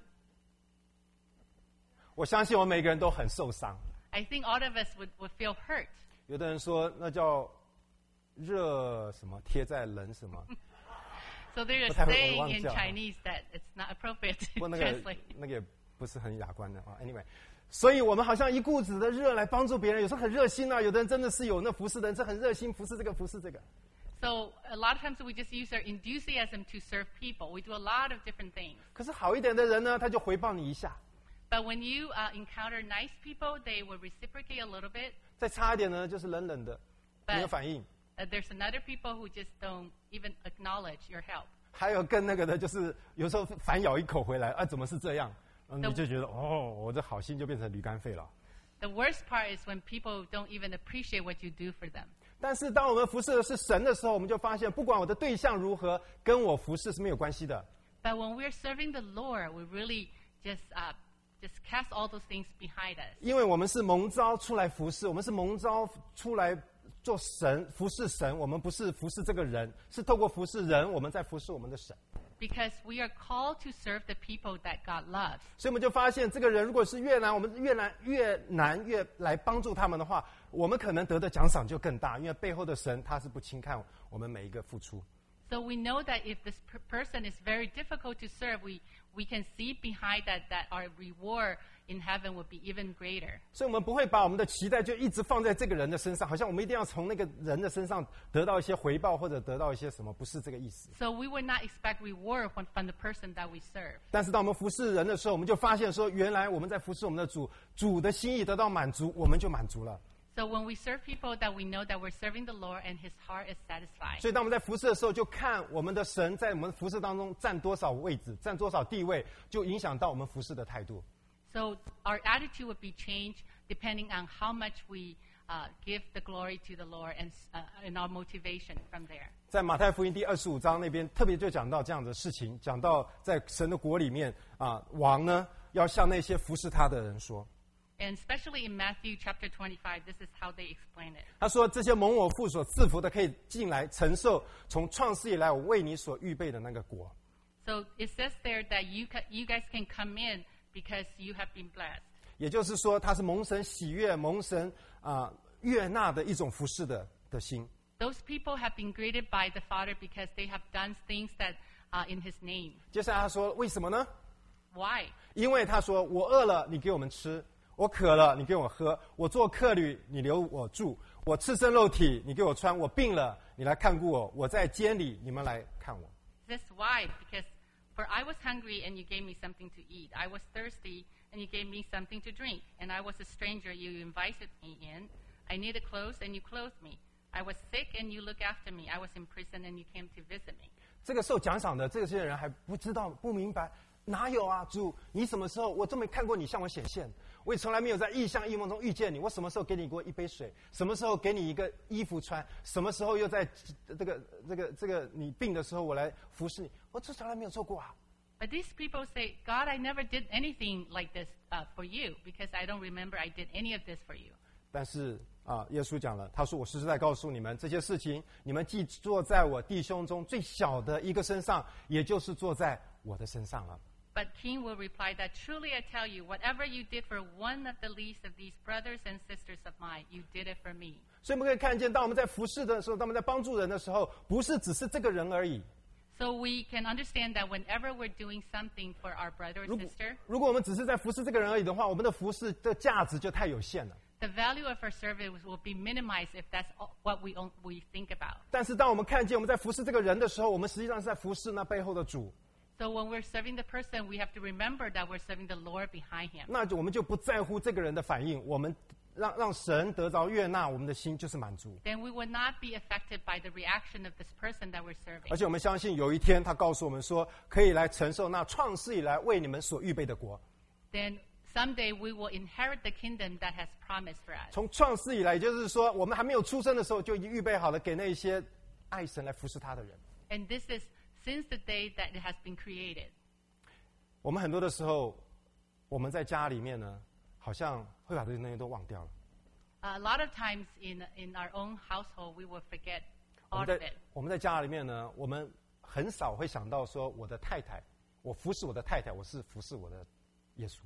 我相信我们每个人都很受伤。 I think all of us would, would feel hurt. 有的人说那叫热什么贴在冷什么， So there's a 不太会，我 saying 忘 in 记了。 Chinese that it's not appropriate 不过 to 那个 translate. 那个也不是很雅观的啊。Anyway，所以我们好像一股子的热来帮助别人，有时候很热心啊。有的人真的是有那服侍的人是很热心，服侍这个服侍这个。 So a lot of times we just use our enthusiasm to serve people. We do a lot of different things. 可是好一点的人呢，他就回报你一下； But when you uh, encounter nice people, they will reciprocate a little bit. 再差一点呢，就是冷冷的，没有反应。 Uh, there's another people who just don't even acknowledge your help. 还有更那个的，就是有时候反咬一口回来，啊，怎么是这样？嗯， 那你就觉得哦，我这好心就变成驴肝肺了。 The worst part is when people don't even appreciate what you do for them. 但是当我们服侍的是神的时候，我们就发现，不管我的对象如何，跟我服侍是没有关系的。 But when we're serving the Lord, we really just uh, just cast all those things behind us. 因为我们是蒙召出来服侍，我们是蒙召出来做神服侍神，我们不是服侍这个人，是透过服侍人，我们在服侍我们的神。 Because we are called to serve the people that God loves. 所以我们就发现，这个人如果是越难，我们越难越难越来帮助他们的话，我们可能得的奖赏就更大，因为背后的神他是不轻看我们每一个付出。 So we know that if this per- person is very difficult to serve, we, we can see behind that that our reward in heaven will be even greater. 所以我们不会把我们的期待就一直放在这个人的身上，好像我们一定要从那个人的身上得到一些回报或者得到一些什么，不是这个意思。 So we would not expect reward from, from the person that we serve. 但是当我们服侍人的时候，我们就发现说，原来我们在服侍我们的主，主的心意得到满足，我们就满足了。 So when we serve people, that we know that we're serving the Lord and His heart is satisfied. 所以当我们在服侍的时候，就看我们的神在我们服侍当中占多少位置，占多少地位，就影响到我们服侍的态度。 So our attitude would be changed depending on how much we uh, give the glory to the Lord and, uh, and our motivation from there. 在马太福音第二十五章那边，特别就讲到这样的事情，讲到在神的国里面啊，王呢要向那些服侍他的人说， And especially in Matthew chapter twenty-five, this is how they explain it. 他说：“这些蒙我父所赐福的，可以进来承受从创世以来我为你所预备的那个国。” So it says there that you ca- you guys can come in because you have been blessed. 也就是说，他是蒙神喜悦、蒙神啊、悦纳的一种服侍的的心。 Those people have been greeted by the Father because they have done things that uh, in His name. 接下来他说为什么呢？ Why? 因为他说我饿了，你给我们吃；我渴了，你给我喝；我做客旅，你留我住；我赤身露体，你给我穿；我病了，你来看顾我；我在监里，你们来看我。 This why? Because for I was hungry and you gave me something to eat. I was thirsty and you gave me something to drink. And I was a stranger, you invited me in. I needed clothes and you clothed me. I was sick and you looked after me. I was in prison and you came to visit me. 这个受奖赏的这些人还不知道不明白，哪有啊，主，你什么时候我都没看过你向我显现，我也从来没有在异象异梦中遇见你。我什么时候给你过一杯水？什么时候给你一个衣服穿？什么时候又在这个这个这个你病的时候我来服侍你？我这从来没有做过啊。 But these people say, God, I never did anything like this uh, for you because I don't remember I did any of this for you. 但是啊，耶稣讲了，他说：“我实实在告诉你们，这些事情，你们既坐在我弟兄中最小的一个身上，也就是坐在我的身上了。” But King will reply that, truly I tell you, whatever you did for one of the least of these brothers and sisters of mine, you did it for me. 所以我们可以看见，当我们在服侍的时候，当我们在帮助人的时候，不是只是这个人而已。 So we can understand that whenever we're doing something for our brother or 如果 sister, 如果我们只是在服侍这个人而已的话，我们的服侍的价值就太有限了。 the value of our service will be minimized if that's all- what we on- we think about. 但是当我们看见我们在服侍这个人的时候，我们实际上是在服侍那背后的主。 So when we're serving the person, we have to remember that we're serving the Lord behind him. 那就我们就不在乎这个人的反应，我们让让神得着悦纳，我们的心就是满足。 Then we will not be affected by the reaction of this person that we're serving. 而且我们相信有一天他告诉我们说，可以来承受那创世以来为你们所预备的国。 Then someday we will inherit the kingdom that has promised for us. 从创世以来，也就是说，我们还没有出生的时候，就已经预备好了给那一些爱神来服侍他的人。 And this is since the day that it has been created. 我们很多的时候，我们在家里面呢，好像会把这些东西都忘掉了。 A lot of times in in our own household, we will forget 我 all 们 of 在 it. 我们在家里面呢，我们很少会想到说，我的太太，我服侍我的太太，我是服侍我的耶稣。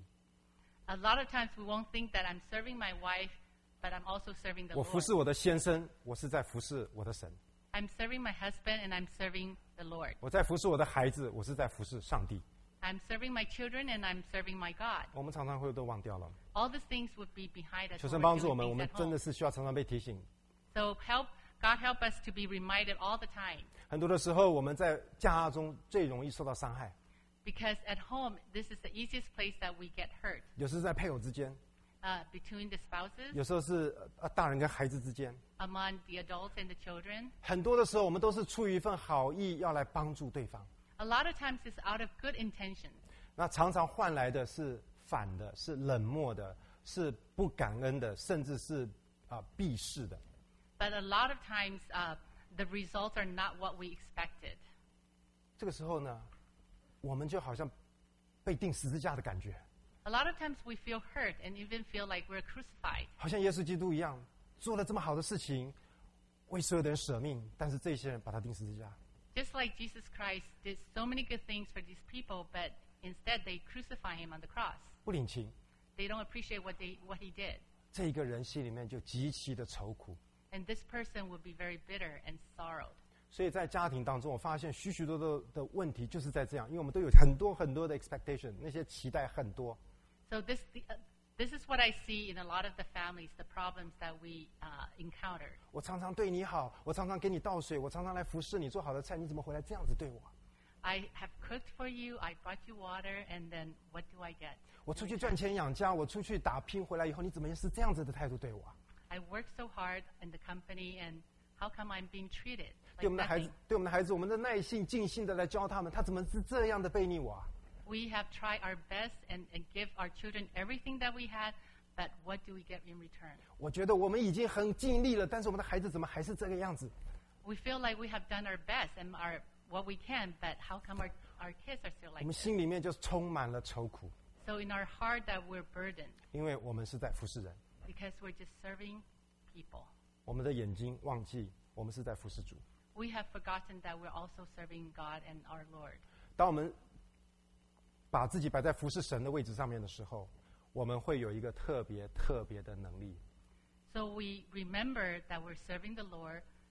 A lot of times we won't think that I'm serving my wife, but I'm also serving the 我服 Lord. 侍我的先生，我是在服侍我的神。 I'm serving my husband and I'm serving the Lord. 我在服侍我的孩子，我是在服侍上帝。 I'm serving my children and I'm serving my God. 我们常常会都忘掉了。 All these things would be behind us 求 when 神 we're 帮助 doing 我们，我 things 们 at 真的 home. 是需要常常被提醒。 So help God help us to be reminded all the time. 很多的时候，我们在家中最容易受到伤害， Because at home, this is the easiest place that we get hurt. 有时是在配偶之间， Uh, between the spouses, 有时候是呃大人跟孩子之间。 among the adults and the children. 很多的时候，我们都是出于一份好意，要来帮助对方。 A lot of times it's out of good intentions. 那常常换来的是反的，是冷漠的，是不感恩的，甚至是啊、避世的。 But a lot of times, uh, the results are not what we expected. 这个时候呢，我们就好像被钉十字架的感觉， A lot of times we feel hurt and even feel like we're crucified. 好像耶稣基督一样，做了这么好的事情，为所有的人舍命，但是这些人把他钉十字架。 Just like Jesus Christ did so many good things for these people, but instead they crucify him on the cross. 不领情， They don't appreciate what they what he did. 这一个人心里面就极其的愁苦。 And this person will be very bitter and sorrowed. 所以在家庭当中，我发现许许多多的问题就是在这样，因为我们都有很多很多的 expectation， 那些期待很多。 So this uh, this is what I see in a lot of the families, the problems that we uh, encountered. 我常常对你好，我常常给你倒水，我常常来服侍你做好的菜，你怎么回来这样子对我？ I have cooked for you, I brought you water, and then what do I get? 我出去赚钱养家，我出去打拼回来以后，你怎么是这样子的态度对我？ I worked so hard in the company, and how come I'm being treated 对我 like 们的孩子 nothing?， 对我们的孩子，我们的耐性、尽心的来教他们，他怎么是这样的背逆我啊？ We have tried our best and, and give our children everything that we had, but what do we get in return? 我觉得我们已经很尽力了，但是我们的孩子怎么还是这个样子？ We feel like we have done our best and our what we can, but how come our, our kids are still 我 like 们 this? 心里面就充满了愁苦， So in our heart that we're burdened 因为我们是在服侍人， because we're just serving people. 我们的眼睛忘记我们是在服侍主。 We have forgotten that we're also serving God and our Lord. 当我们把自己摆在服侍神的位置上面的时候，我们会有一个特别特别的能力。 So we remember that we're serving the Lord,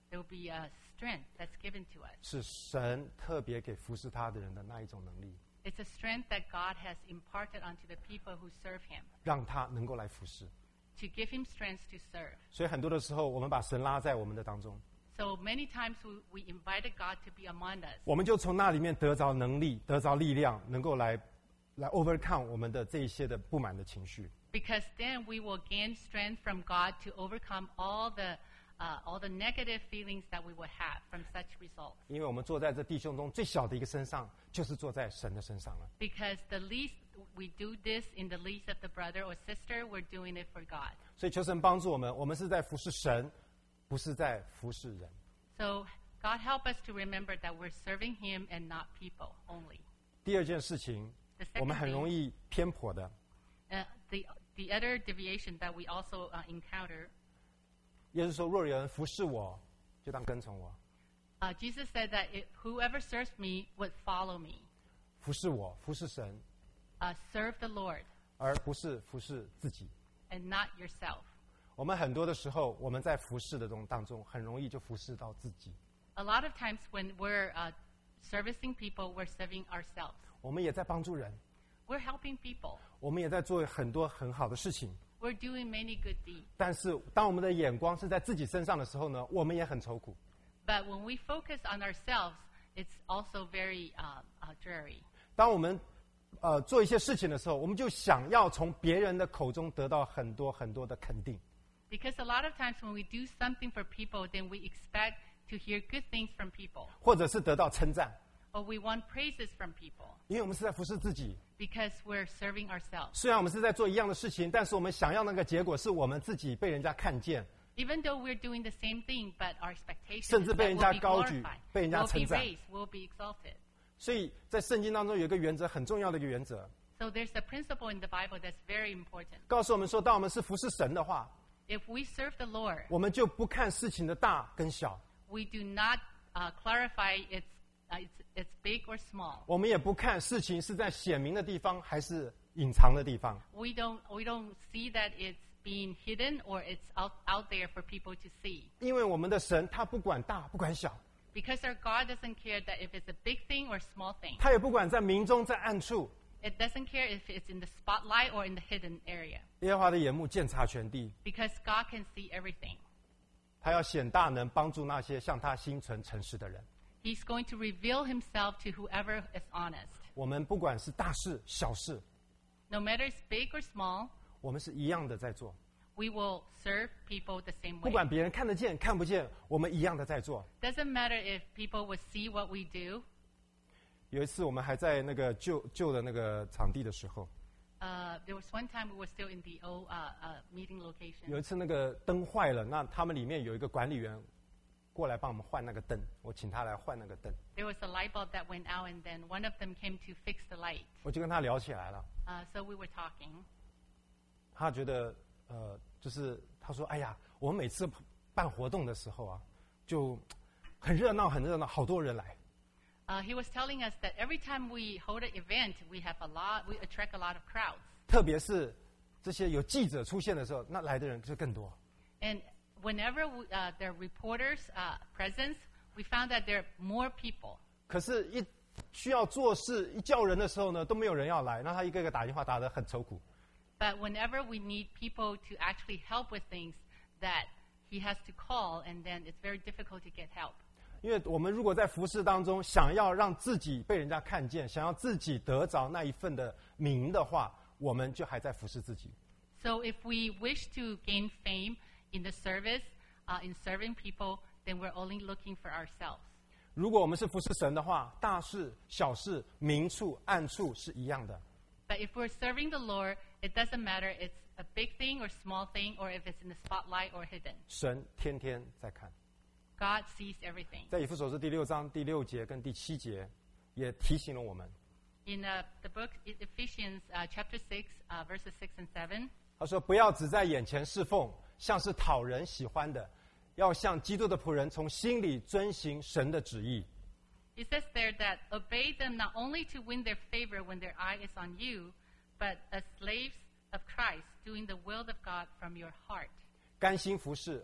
there will be a strength that's given to us. 是神特别给服侍他的人的那一种能力， It's a strength that God has imparted onto the people who serve Him, 让他能够来服侍。 to give Him strength to serve. 所以很多的时候，我们把神拉在我们的当中， So many times we, we invited God to be among us. 我们就从那里面得着能力，得着力量，能够来来 overcome 我们的这一些的不满的情绪。 Because then we will gain strength from God to overcome all the uh, all the negative feelings that we will have from such results. 因为我们坐在这弟兄中最小的一个身上，就是坐在神的身上了。 Because the least we do this in the least of the brother or sister, we're doing it for God. 所以求神帮助我们，我们是在服侍神，不是在服侍人。 So God help us to remember that we're serving Him and not people only. 第二件事情， The second 我们很容易偏颇的， Uh, the the other deviation that we also uh, encounter, 耶稣说：“若有人服侍我，就当跟从我； uh, Jesus said that it, whoever serves me would follow me. 服侍我，服侍神， Uh, serve the Lord 而不是服侍自己。” and not yourself. 我们很多的时候，我们在服侍的中当中，很容易就服侍到自己。 A lot of times when we're uh, servicing people, we're serving ourselves. 我们也在帮助人， We're helping people. 我们也在做很多很好的事情。 We're doing many good deeds. 但是，当我们的眼光是在自己身上的时候呢，我们也很愁苦。 But when we focus on ourselves, it's also very uh, uh, dreary. 当我们呃做一些事情的时候，我们就想要从别人的口中得到很多很多的肯定。 Because a lot of times when we do something for people, then we expect to hear good things from people. 或者是得到称赞， Or we want praises from people 因为我们是在服侍自己。 because we're serving ourselves. 虽然我们是在做一样的事情，但是我们想要那个结果是我们自己被人家看见， Even though we're doing the same thing, but our expectation 甚 is 至 that 被人家 we'll be 高举， glorified, 被人家 we'll 称 be 赞。 raised, we'll be exalted. 所以在圣经当中有一个原则，很重要的一个原则， So there's a principle in the Bible that's very important. 告诉我们说，当我们是服侍神的话， If we serve the Lord, 我们就不看事情的大跟小， we do not uh, clarify its, uh, its, its big or small. 我们也不看事情是在显明的地方还是隐藏的地方。 We don't, we don't see that it's being hidden or it's out, out there for people to see. 因为我们的神他不管大不管小， Because our God doesn't care that if it's a big thing or small thing. 他也不管在明中在暗处， It doesn't care if it's in the spotlight or in the hidden area. 耶和华的眼目鉴察全地， Because God can see everything. 他要显大能帮助那些向他心存诚实的人。 He's going to reveal himself to whoever is honest. 我们不管是大事小事， No matter it's big or small, 我们是一样的在做。 we will serve people the same 不 way. 管别人看得见看不见，我们一样的在做。 Doesn't matter if people will see what we do. 有一次我们还在那个旧旧的那个场地的时候， Uh, there was one time we were still in the old uh, uh, meeting 有 location. 一次那个灯坏了，那他们里面有一个管理员过来帮我们换那个灯，我请他来换那个灯， There was a light bulb that went out, and then one of them came to fix the light. 我就跟他聊起来了。 Uh, so we were talking. 他觉得呃，就是他说，哎呀，我们每次办活动的时候啊，就很热闹，很热闹，好多人来。 Uh, he was telling us that every time we hold an event, we have a lot, we attract a lot of crowds. 特别是这些有记者出现的时候，那来的人就更多。 And whenever we, uh, there are reporters' uh, presence, we found that there are more people. 可是，一需要做事、一叫人的时候呢，都没有人要来，那他一个个打电话打得很愁苦。 But whenever we need people to actually help with things, that he has to call, and then it's very difficult to get help. 因为我们如果在服事当中想要让自己被人家看见，想要自己得着那一份的名的话，我们就还在服侍自己。 So if we wish to gain fame in the service, uh, in serving people, then we're only looking for ourselves. 如果我们是服侍神的话，大事、小事、明处、暗处是一样的。 But if we're serving the Lord, it doesn't matter if it's a big thing or small thing, or if it's in the spotlight or hidden. 神天天在看。 God sees everything. 在以弗所书第六章第六节跟第七节，也提醒了我们。 In uh, the book Ephesians uh, chapter six, uh, verses six and seven, 他说：“不要只在眼前侍奉，像是讨人喜欢的，要像基督的仆人，从心里遵行神的旨意。” it says there that obey them not only to win their favor when their eye is on you, but as slaves of Christ, doing the will of God from your heart. 甘心服侍，好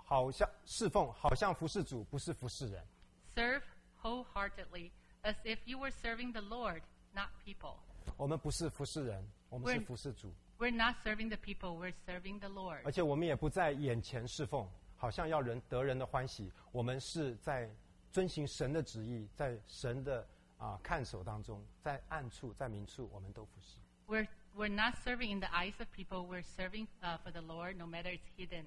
好像侍奉，好像服侍主，不是服侍人。 Serve wholeheartedly, as if you were serving the Lord, not people. 我们不是服侍人，我们是服侍主。 We're not serving the people, we're serving the Lord. 而且我们也不在眼前侍奉，好像要人得人的欢喜。我们是在遵行神的旨意，在神的啊、看守当中，在暗处，在明处，我们都服侍。 We're, we're not serving in the eyes of people, we're serving uh, for the Lord, no matter it's hidden.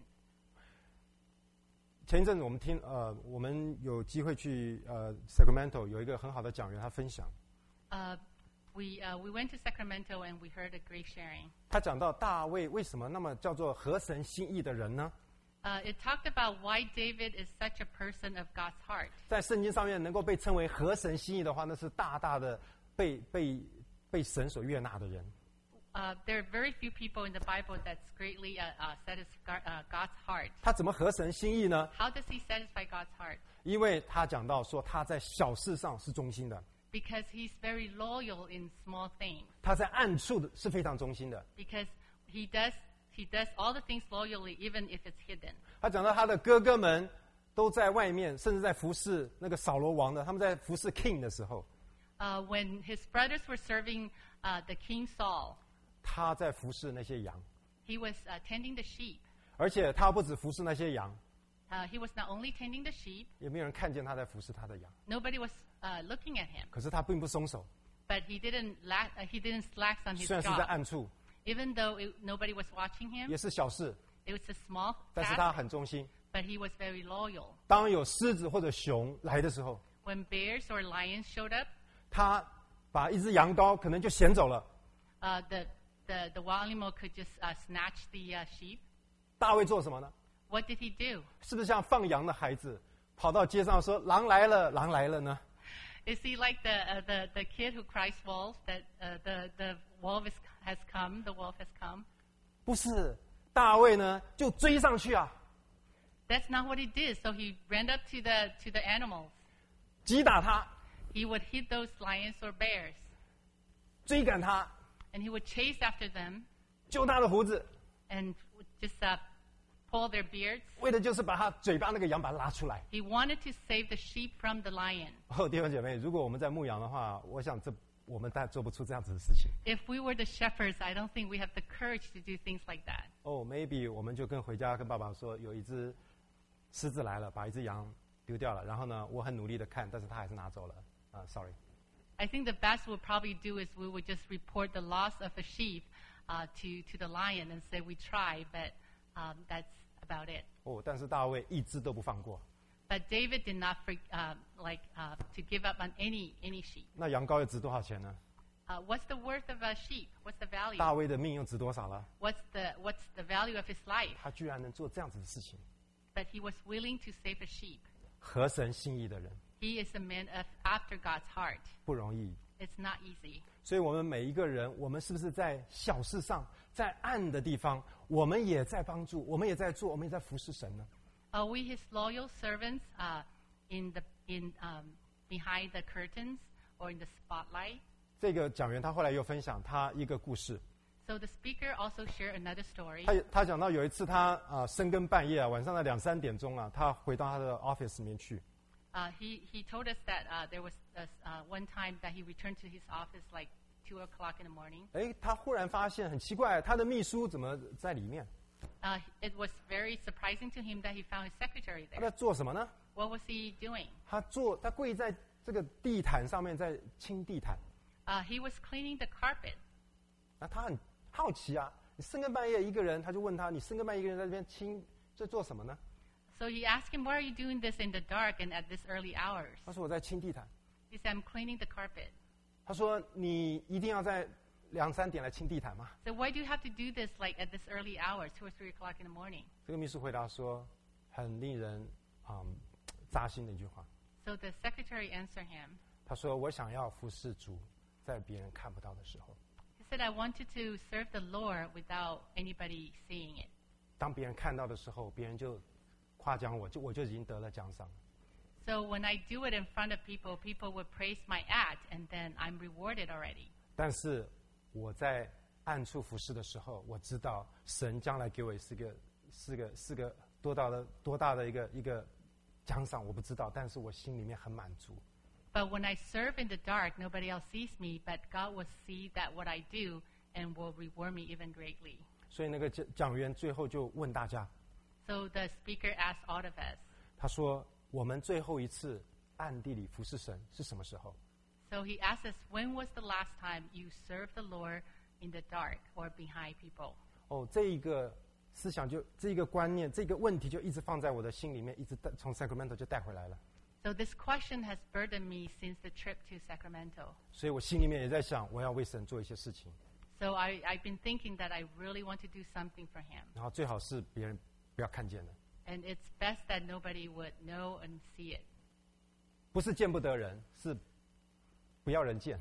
前一阵子我们听呃，我们有机会去呃 Sacramento 有一个很好的讲员，他分享， Uh, we, uh, we went to Sacramento and we heard a great sharing. 他讲到大卫为什么那么叫做合神心意的人呢？ Uh, it talked about why David is such a person of God's heart. 在圣经上面能够被称为合神心意的话，那是大大的被被被神所悦纳的人。 Uh, there are very few people in the Bible that's greatly uh, uh, satisfy uh, God's heart. 他怎么合神心意呢？ How does he satisfy God's heart? 因为他讲到说他在小事上是忠心的， Because he's very loyal in small things. 他在暗处的是非常忠心的。 Because he does he does all the things loyally, even if it's hidden. 他讲到他的哥哥们都在外面，甚至在服侍那个扫罗王的，他们在服侍 King 的时候， Uh, when his brothers were serving uh, the king Saul, 他在服侍那些羊， he was uh, tending the sheep. 而且他不止服侍那些羊， Uh, he was not only tending the sheep, 也没有人看见他在服侍他的羊。 nobody was uh, looking at him. 可是他并不松手， But he didn't la- uh, he didn't slack on his 虽然是在 job. 暗处， Even though it, nobody was watching him, 也是小事， it was a small 但是他 task, 很忠心。 but he was very loyal. 当有狮子或者熊来的时候， When bears or lions showed up, 他把一只羊羔可能就衔走了。 uh, the, the, the wild animal could just uh, snatch the uh, sheep. 大卫做什么呢？ What did he do? 是不是像放羊的孩子跑到街上说“狼来了，狼来了”呢？ Is he like the, uh, the, the kid who cries wolf, that uh, the, the wolf is, has come, the wolf has come? 不是，大卫呢就追上去啊， That's not what he did. So he ran up to the, to the animals. 击打他， He would hit those lions or bears, 追赶他， and he would chase after them 揪他的胡子， and would just uh, pull their beards. 为的就是把他嘴巴那个羊把它拉出来。 He wanted to save the sheep from the lion. 哦，弟兄姐妹，如果我们在牧羊的话，我想这我们大概做不出这样子的事情。 If we were the shepherds, I don't think we have the courage to do things like that. 哦、m a y b e 我们就跟回家跟爸爸说，有一只狮子来了，把一只羊丢掉了。然后呢，我很努力的看，但是他还是拿走了。啊、s o r r y I think the best we'll probably do is we would just report the loss of a sheep uh, to, to the lion and say we tried, but um, that's about it. 哦，但是大卫一只都不放过。 But David did not for, uh, like uh, to give up on any any sheep. 那羊羔又值多少钱呢？ Uh, what's the worth of a sheep? What's the value? 大卫的命又值多少了？ What's the what's the value of his life? 他居然能做这样子的事情， But he was willing to save a sheep. 合神心意的人 He is a man of after God's heart. 不容易。 It's not easy. 所以我们每一个人，我们是不是在小事上，在暗的地方，我们也在帮助，我们也在做，我们也在服侍神呢？ Are we his loyal servants uh, in the in um, behind the curtains or in the spotlight? 这个讲员他后来又分享他一个故事， So the speaker also shared another story. 他他讲到有一次他啊、深更半夜啊，晚上的两三点钟啊，他回到他的 office 里面去， Uh, he, he told us that uh, there was uh, uh, one time that he returned to his office like two o'clock in the morning. 哎，他忽然发现很奇怪，他的秘书怎么在里面？ Uh, it was very surprising to him that he found his secretary 他 there. 在做什么呢？ What was he doing? 他坐，他跪在这个地毯上面，在清地毯。 Uh, he was cleaning the carpet. 那他很好奇啊，你深更半夜一个人，他就问他，你深更半夜一个人在这边清，在做什么呢？ So he asked him, why are you doing this in the dark and at this early hours? 他说我在清地毯。 He said, I'm cleaning the carpet. 他说你一定要在两三点来清地毯吗？ So why do you have to do this like at this early hours, two or three o'clock in the morning? 这个秘书回答说，很令人嗯扎心的一句话。 So the secretary answered him. 他说我想要服侍主，在别人看不到的时候。 He said, I wanted to serve the Lord without anybody seeing it. 当别人看到的时候，别人就夸奖我，就我就已经得了奖赏了。 So when I do it in front of people, people would praise my act, and then I'm rewarded already. 但是我在暗处服侍的时候，我知道神将来给我是个是个是个多大的多大的一个一个奖赏我不知道，但是我心里面很满足。 But when I serve in the dark, nobody else sees me, but God will see that what I do and will reward me even greatly. 所以那个讲讲员最后就问大家， So the speaker asked all of us. 他说：“我们最后一次暗地里服侍神是什么时候？” So he asked us, when was the last time you served the Lord in the dark or behind people? 哦，这一个思想就这一个观念，这个问题就一直放在我的心里面，一直带从 Sacramento 就带回来了。 So this question has burdened me since the trip to Sacramento. 所以我心里面也在想，我要为神做一些事情。 So I, I've been thinking that I really want to do something for him. 然后最好是别人不要看见的， And it's best that nobody would know and see it. 不是见不得人，是不要人见。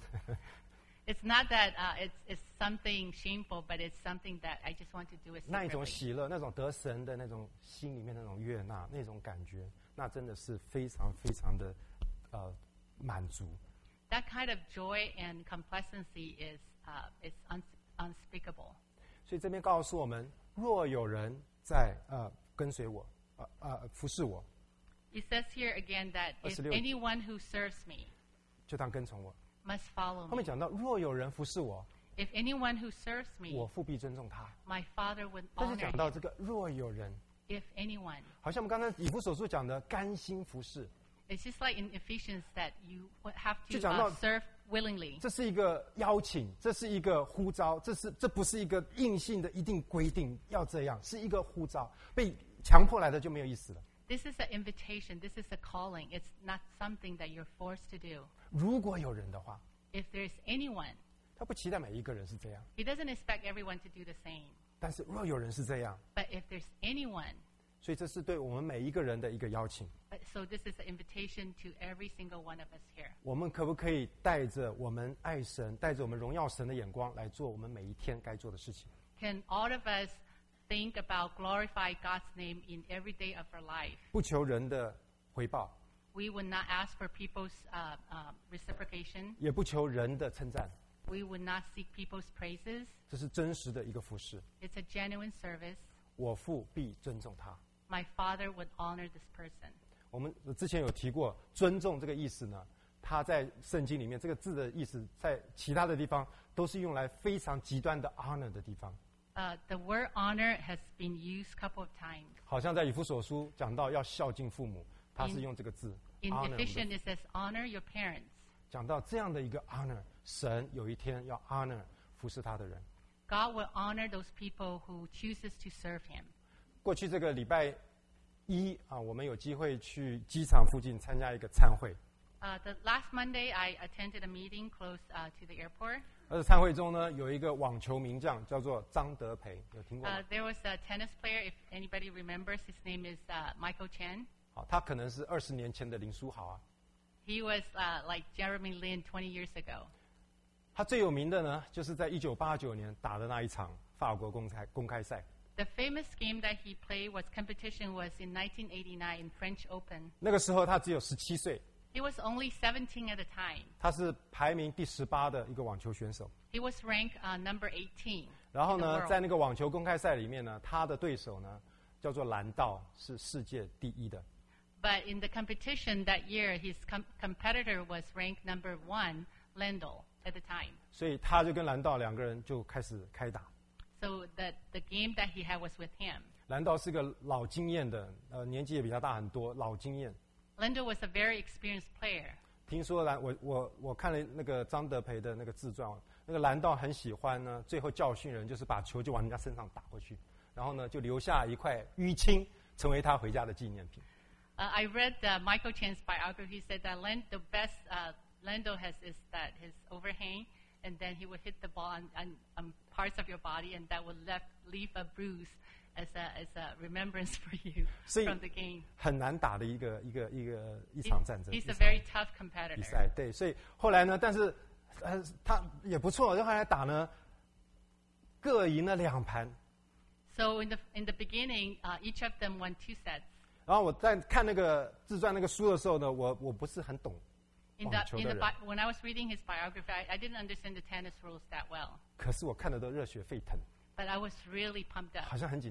It's not that uh, it's, it's something shameful, but it's something that I just want to do it 那一种 secretly. 喜乐，那种得神的那种心里面那种悦纳，那种感觉，那真的是非常非常的呃满足。 That kind of joy and complacency is, uh, is uns- unspeakable. 所以这边告诉我们，若有人在呃跟随我，呃呃服侍我， It says here again that if 二十六 anyone who serves me 就当跟从我。 must follow 后面 me. 讲到，若有人服侍我， If anyone who serves me, 我父必尊重他。 my Father would 但是 honor 讲到 him. 这个若有人， If anyone. 好像我们刚才以弗所书讲的甘心服侍， It's just like in Ephesians that you would have 就 to 讲到 uh, serve willingly. 这是一个邀请，这是一个呼召，这是这不是一个硬性的一定规定要这样，是一个呼召，被强迫来的就没有意思了。 This is an invitation. This is a calling. It's not something that you're forced to do. 如果有人的话， If there's anyone, 他不期待每一个人是这样， he doesn't expect everyone to do the same. 但是若有人是这样， But if there's anyone, 所以这是对我们每一个人的一个邀请。 but, so this is an invitation to every single one of us here. 我们可不可以带着我们爱神、带着我们荣耀神的眼光来做我们每一天该做的事情？ Can all of us think about glorify God's name in every day of our life? 不求人的回报， We would not ask for people's uh, uh, reciprocation. 也不求人的称赞， We would not seek people's praises. 这是真实的一个服事。 It's a genuine service. 我父必尊重他。 My Father would honor this person. 我们之前有提过，尊重这个意思呢，它在圣经里面这个字的意思，在其他的地方都是用来非常极端的 honor 的地方。 Uh, the word honor has been used a couple of times. 好像在以弗所书讲到要孝敬父母，他是用这个字 In honor 我们的 Ephesians, it says, honor your parents. 讲到这样的一个 honor， 神有一天要 honor 服侍他的人。 God will honor those people who chooses to serve him. 过去这个礼拜一啊，我们有机会去机场附近参加一个参会。 Uh, the last Monday, I attended a meeting close uh, to the airport. 而参会中呢，有一个网球名将叫做张德培，有听过吗 Uh,？there was a tennis player, if anybody remembers, his name is uh, Michael Chen. 好，他可能是二十年前的林书豪啊。 He was uh, like Jeremy Lin twenty years ago. 他最有名的呢，就是在一九八九年打的那一场法国公开公开赛。 The famous game that he played was competition was in nineteen eighty-nine in French Open. 那个时候他只有十七岁， He was only seventeen at the time. 他是排名第十八的一个网球选手。 He was ranked uh, number eighteen. 然后 in the 呢， world. 在那个网球公开赛里面呢，他的对手呢叫做兰道，是世界第一的。 But in the competition that year, his com- competitor was ranked number one, Lendl, at the time. 所以他就跟兰道两个人就开始开打。 So the, the game that he had was with him. 兰道是个老经验的，呃，年纪也比他大很多，老经验。 Lendl was a very experienced player. 听说兰，我我我看了那个张德培的那个自传，那个兰道很喜欢呢，最后教训人就是把球就往人家身上打过去，然后呢就留下一块淤青，成为他回家的纪念品。 Uh, I read uh, Michael Chen's biography. He said that Len- the best uh, Lendl has is that his overhang, and then he would hit the ball on, on, on parts of your body, and that would left, leave a bruise as a, as a remembrance for you 所以 from the game. 很难打的一个一个一个一 He's, 场战争， he's 一 a 场 very tough 比 competitor. 赛。对，所以后来呢，但是呃他也不错，就后来打呢，各赢了两盘。 So in the in the beginning, uh, each of them won two sets. 然后我在看那个自传那个书的时候呢，我我不是很懂 In the, 网球 in 的 the 人， bi- when I was reading his biography, I, I didn't understand the tennis rules that well, 可是我看的都热血沸腾， but I was really pumped up. 好像很紧张。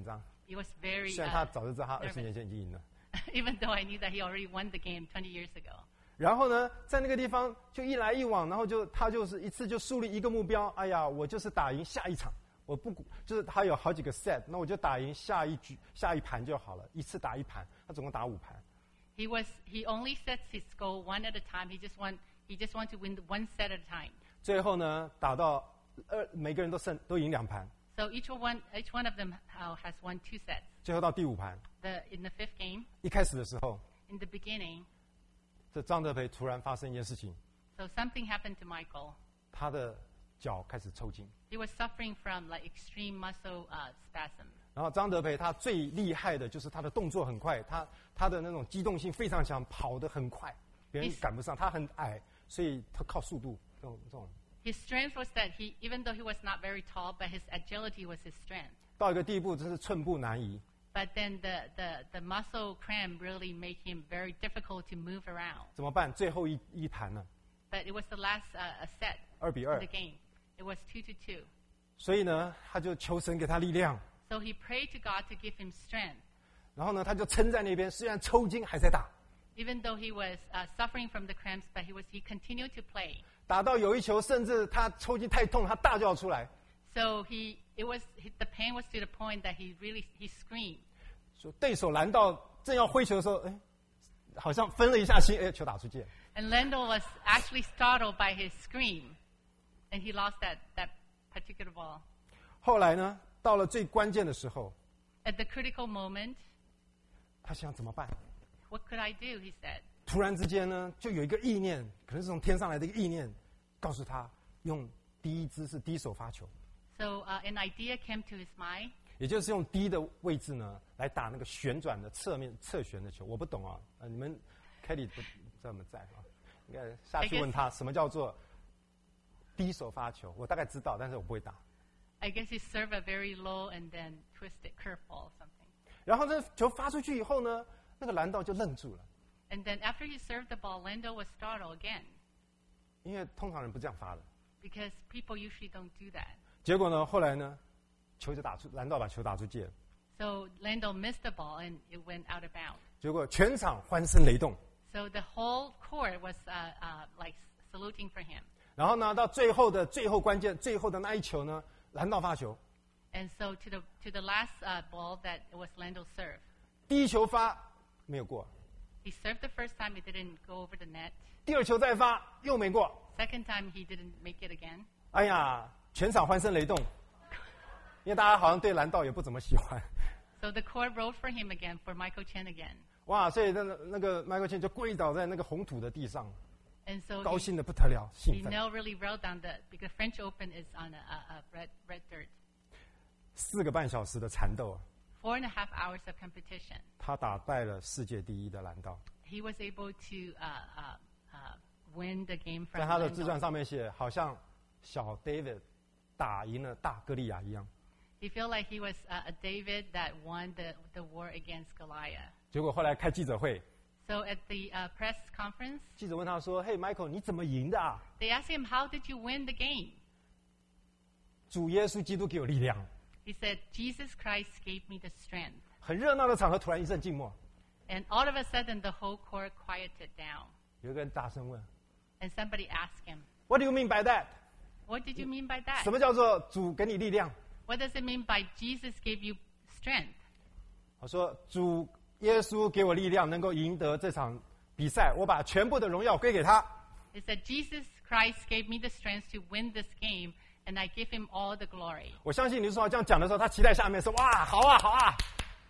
he was very 虽然他 uh, 早就知道他二十 nervous. 年前已经赢了。 even though I knew that he already won the game twenty years ago. 然后呢，在那个地方就一来一往，然后就他就是一次就树立一个目标，哎呀，我就是打赢下一场，我不就是他有好几个 set， 那我就打赢下一局下一盘就好了，一次打一盘，他总共打五盘。 He was he only sets his goal one at a time. He just want he just want to win one set at a time. 最后呢，打到呃每个人都胜都赢两盘， So each one each one of them uh, has won two sets. 最后到第五盘， The in the fifth game, 一开始的时候， in the beginning, 这张德培突然发生一件事情， so something happened to Michael. 他的脚开始抽筋。 He was suffering from like extreme muscle uh, spasm. 然后张德培他最厉害的就是他的动作很快，他他的那种机动性非常强，跑得很快，别人赶不上。他很矮，所以他靠速度这种这种。 His strength was that he, even though he was not very tall, but his agility was his strength. 到一个地步，真是寸步难移。 But then the, the, the muscle cramp really made him very difficult to move around. 怎么办？最后一一盘呢？ But it was the last uh, a set 二比 of 二 the。game. It was two to two. 所以呢，他就求神给他力量。 So he prayed to God to give him strength. 然后呢，他就撑在那边，虽然抽筋还在打， Even though he was uh, suffering from the cramps, but he was he continued to play. 打到有一球，甚至他抽筋太痛，他大叫出来， So he it was he, the pain was to the point that he really he screamed. 说对手拦到正要挥球的时候，哎，好像分了一下心，哎，球打出界。 And Lendl was actually startled by his scream, and he lost that, that particular ball. 后来呢，到了最关键的时候， At the critical moment, 他想怎么办？ what could I do? He said. 突然之间呢，就有一个意念，可能是从天上来的一个意念，告诉他用第一姿势低手发球， So uh, an idea came to his mind. 也就是用低的位置呢来打那个旋转的侧面侧旋的球。我不懂啊，呃，你们 Kelly 不在我们在啊，应该下去问他什么叫做低手发球。我大概知道，但是我不会打。 I guess he served a very low and then twisted curveball or something. 然后这球发出去以后呢，那个蓝道就愣住了， And then after he served the ball, Lendl was startled again 因为通常人不这样发的。 because people usually don't do that. 结果呢，后来呢，球就打出蓝道把球打出界了， So Lendl missed the ball and it went out of bounds. 结果全场欢声雷动。 So the whole court was uh, uh, like saluting for him. 然后呢，到最后的最后关键，最后的那一球呢，蓝道发球， And so to the to the last uh, ball that was Lendl's serve. 第一球发没有过， He served the first time, it didn't go over the net. 第二球再发又没过。 Second time, he didn't make it again. 哎呀，全场欢声雷动，因为大家好像对蓝道也不怎么喜欢。 So the court rolled for him again, for Michael Chen again. 哇，所以那那个 Michael Chen 就跪倒在那个红土的地上， And so 高 he, 兴的不得了， he 兴奋。 knelt really well down the, because French Open is on a, a, a red, red dirt. 四个半小时的缠斗啊， Four and a half hours of competition. 他打败了世界第一的蓝道。 He was able to uh, uh, uh, win the game 在 from 他的自传 Lendl. 上面写，好像小 David 打赢了大歌利亚一样。 He felt like he was uh, a David that won the, the war against Goliath. 结果后来开记者会， So at the uh, press conference, 记者问他说：“嘿 ，Michael， 你怎么赢的啊？ they asked him, how did you win the game? 主耶稣基督给我力量。” He said, Jesus Christ gave me the strength. 很热闹的场合，突然一阵静默， And all of a sudden, the whole court quieted down. 有一个人大声问 And somebody asked him, ：“What do you mean by that？” what did you mean by that? 什么叫做主给你力量？ What does it mean by Jesus gave you strength? 我说：“主耶稣给我力量，能够赢得这场比赛，我把全部的荣耀归给他。” He said, Jesus Christ gave me the strength to win this game, and I give him all the glory. 我相信你说这样讲的时候，他期待下面说：“哇，好啊，好啊。”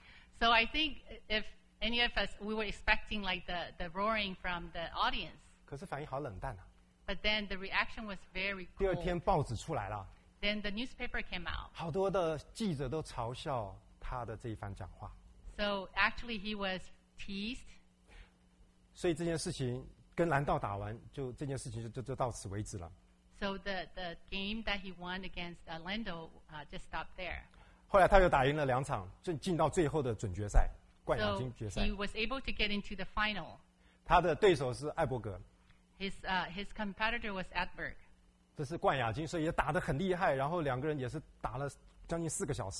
So I think if any of us, we were expecting like the, the roaring from the audience. 可是反应好冷淡啊。 But then the reaction was very 第二 cold. 天报纸出来了， Then the newspaper came out. 好多的记者都嘲笑他的这一番讲话， So actually he was teased. 所以这件事情跟蓝道打完，就这件事情就就就到此为止了。 So the, the game that he won against uh, Lendl uh, just stopped there. 后来他又打赢了两场，就进到最后的准决赛，冠亚 So 军决赛 he。was able to get into the final. 他的对手是艾伯格， His, uh, his competitor was Edberg. 这是冠亚军，所以也打得很厉害。然后两个人也是打了将近四个小时，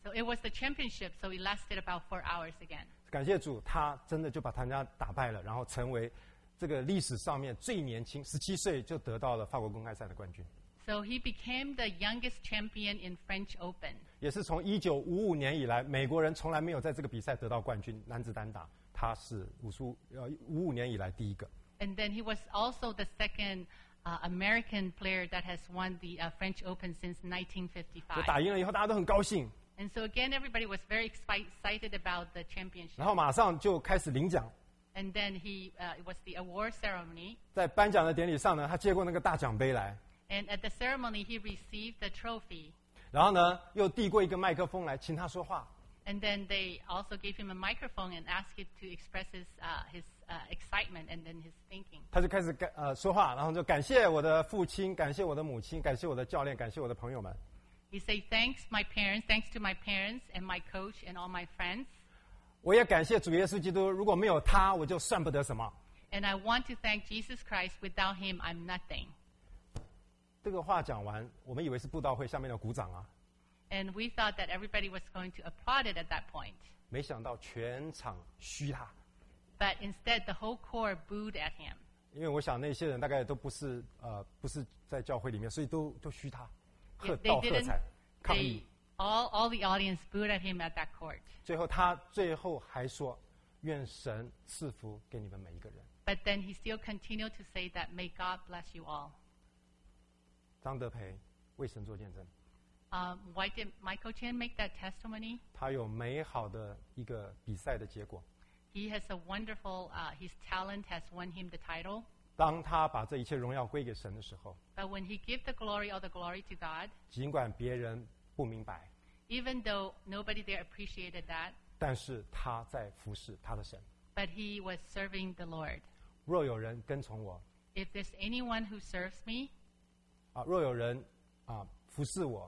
So it was the championship, so it lasted about four hours again. 感谢主，他真的就把他家打败了，然后成为这个历史上面最年轻，十七岁就得到了法国公开赛的冠军。 So he became the youngest champion in French Open. 也是从一九五五年以来，美国人从来没有在这个比赛得到冠军，男子单打，他是武术呃五五年以来第一个。 And then he was also the second uh, American player that has won the uh, French Open since nineteen 就 fifty-five. 打赢了以后，大家都很高兴， And so again, everybody was very expi- excited about the championship. 然后马上就开始领奖。 And then he, uh, it was the award ceremony. 在颁奖的典礼上呢，他接过那个大奖杯来， And at the ceremony, he received the trophy. 然后呢又递过一个麦克风来，请他说话。 And then they also gave him a microphone and asked him to express his, uh, his uh, excitement and then his thinking. 他就开始感呃说话，然后就感谢我的父亲，感谢我的母亲，感谢我的教练，感谢我的朋友们。 He said, thanks my parents, thanks to my parents and my coach and all my friends. 我也感谢主耶稣基督，如果没有他，我就算不得什么。 And I want to thank Jesus Christ. Without him, I'm nothing. 这个话讲完，我们以为是布道会下面的鼓掌啊， And we thought that everybody was going to applaud it at that point. 没想到全场嘘他， But instead, the whole choir booed at him. 因为我想那些人大概都不是呃不是在教会里面，所以都都嘘他，喝 Yeah, they 道喝 didn't. 彩抗 They 议。 all all the audience booed at him at that court. 最后他最后还说：“愿神赐福给你们每一个人。 But then he still continued to say that, may God bless you all. ” 张德培为神做见证， Um, why did Michael Chen make that testimony? 他有美好的一个比赛的结果。 He has a wonderful, uh, his talent has won him the title. 当他把这一切荣耀归给神的时候， But when he gave the glory, all the glory to God, 尽管别人不明白， even though nobody there appreciated that, 但是他在服侍他的神。 but he was serving the Lord. 若有人跟从我， If there's anyone who serves me, 啊，若有人啊服侍我，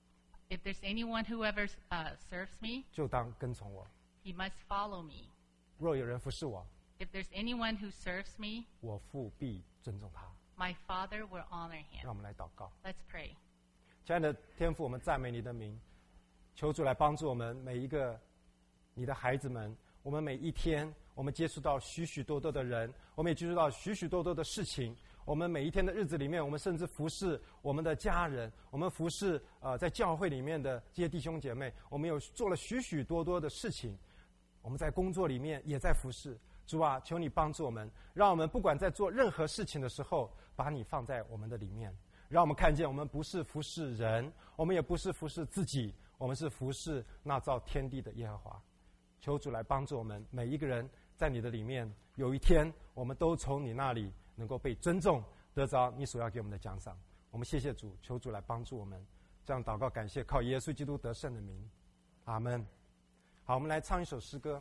if there's anyone who ever uh, serves me, 就当跟从我； he must follow me. 若有人服侍我， If there's anyone who serves me, 我父必尊重他。 my Father will honor 让 him. 我们来祷告。 Let's pray. 亲爱的天父，我们赞美你的名，求主来帮助我们每一个你的孩子们。我们每一天，我们接触到许许多多的人，我们也接触到许许多多的事情。我们每一天的日子里面，我们甚至服侍我们的家人，我们服侍呃在教会里面的这些弟兄姐妹，我们有做了许许多多的事情。我们在工作里面也在服侍。主啊，求你帮助我们，让我们不管在做任何事情的时候，把你放在我们的里面，让我们看见我们不是服侍人，我们也不是服侍自己，我们是服侍那造天地的耶和华。求主来帮助我们每一个人，在你的里面，有一天我们都从你那里能够被尊重，得着你所要给我们的奖赏。我们谢谢主，求主来帮助我们。这样祷告感谢，靠耶稣基督得胜的名，阿们。好，我们来唱一首诗歌。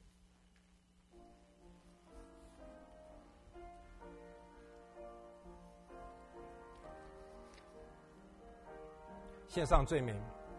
献上罪名。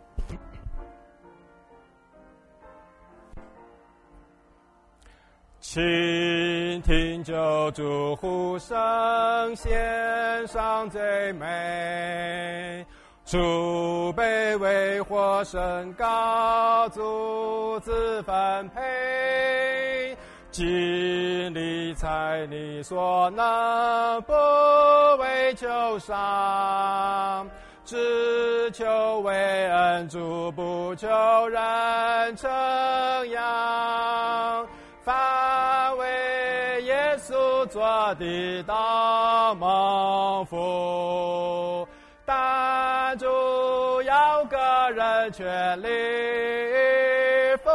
倾听救主呼声，献上最美。主卑微或升高，主自分配。尽力才你所能，不为求赏。只求为恩主，不求人称扬。凡为耶稣做的道蒙福，但主要个人全力服。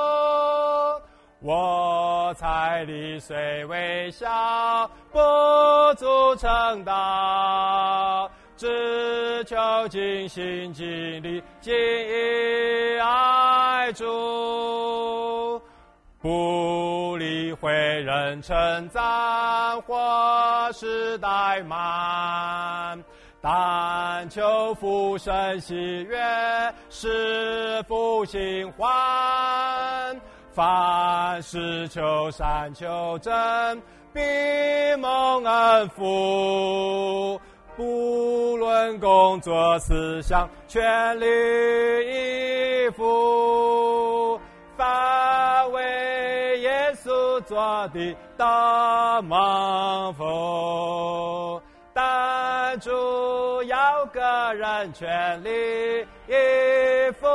我财力虽微小，不足称道。只求尽心尽力尽意爱主，不理会人称赞或是怠慢，但求父神喜悦，使父心欢。凡事求善求真，必蒙恩福。 不论工作思想，全力以赴，凡为耶稣做的大蒙福。但主要个人全力以赴，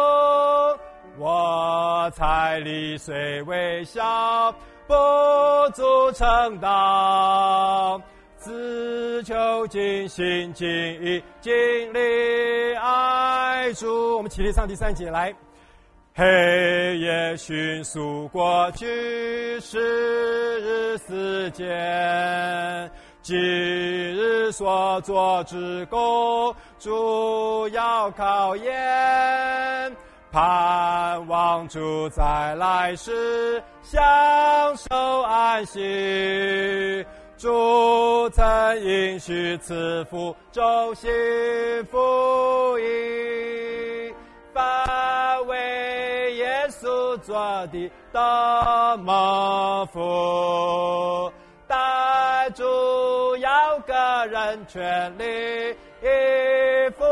我财力虽微小，不足承担，只求尽心尽意尽力爱主。我们起立唱第三节来。黑夜迅速过去，是日思见，今日所做之功，主要考验，盼望主再来时享受安息。主曾应许赐福众信福音，凡为耶稣做的大蒙福。但主要个人全力以赴，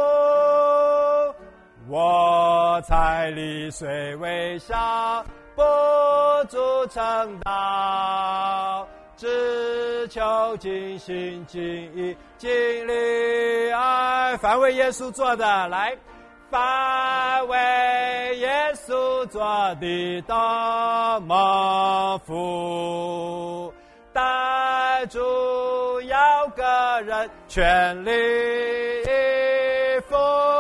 我财力虽微小，不足承担，只求尽心尽意尽力爱。凡为耶稣做的，来，凡为耶稣做的大蒙福。但主要个人全力以赴，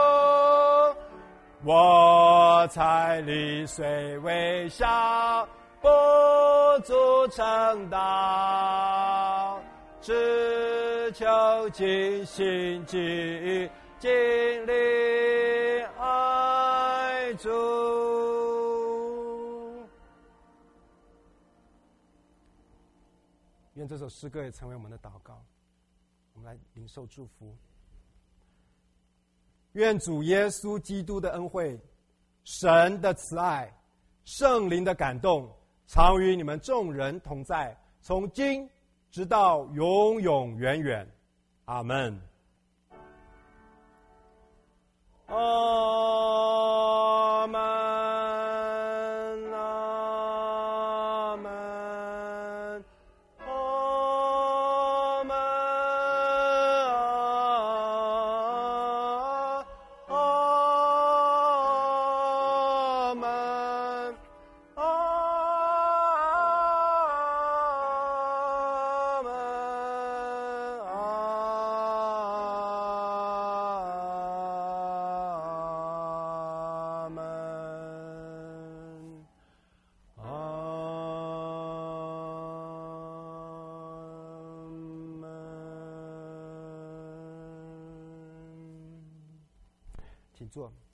我财力虽微小，不足承担，只求尽心尽意尽力爱主。愿这首诗歌也成为我们的祷告，我们来领受祝福。愿主耶稣基督的恩惠、神的慈爱、圣灵的感动，常与你们众人同在，从今直到永永远远。阿们。阿们。请坐。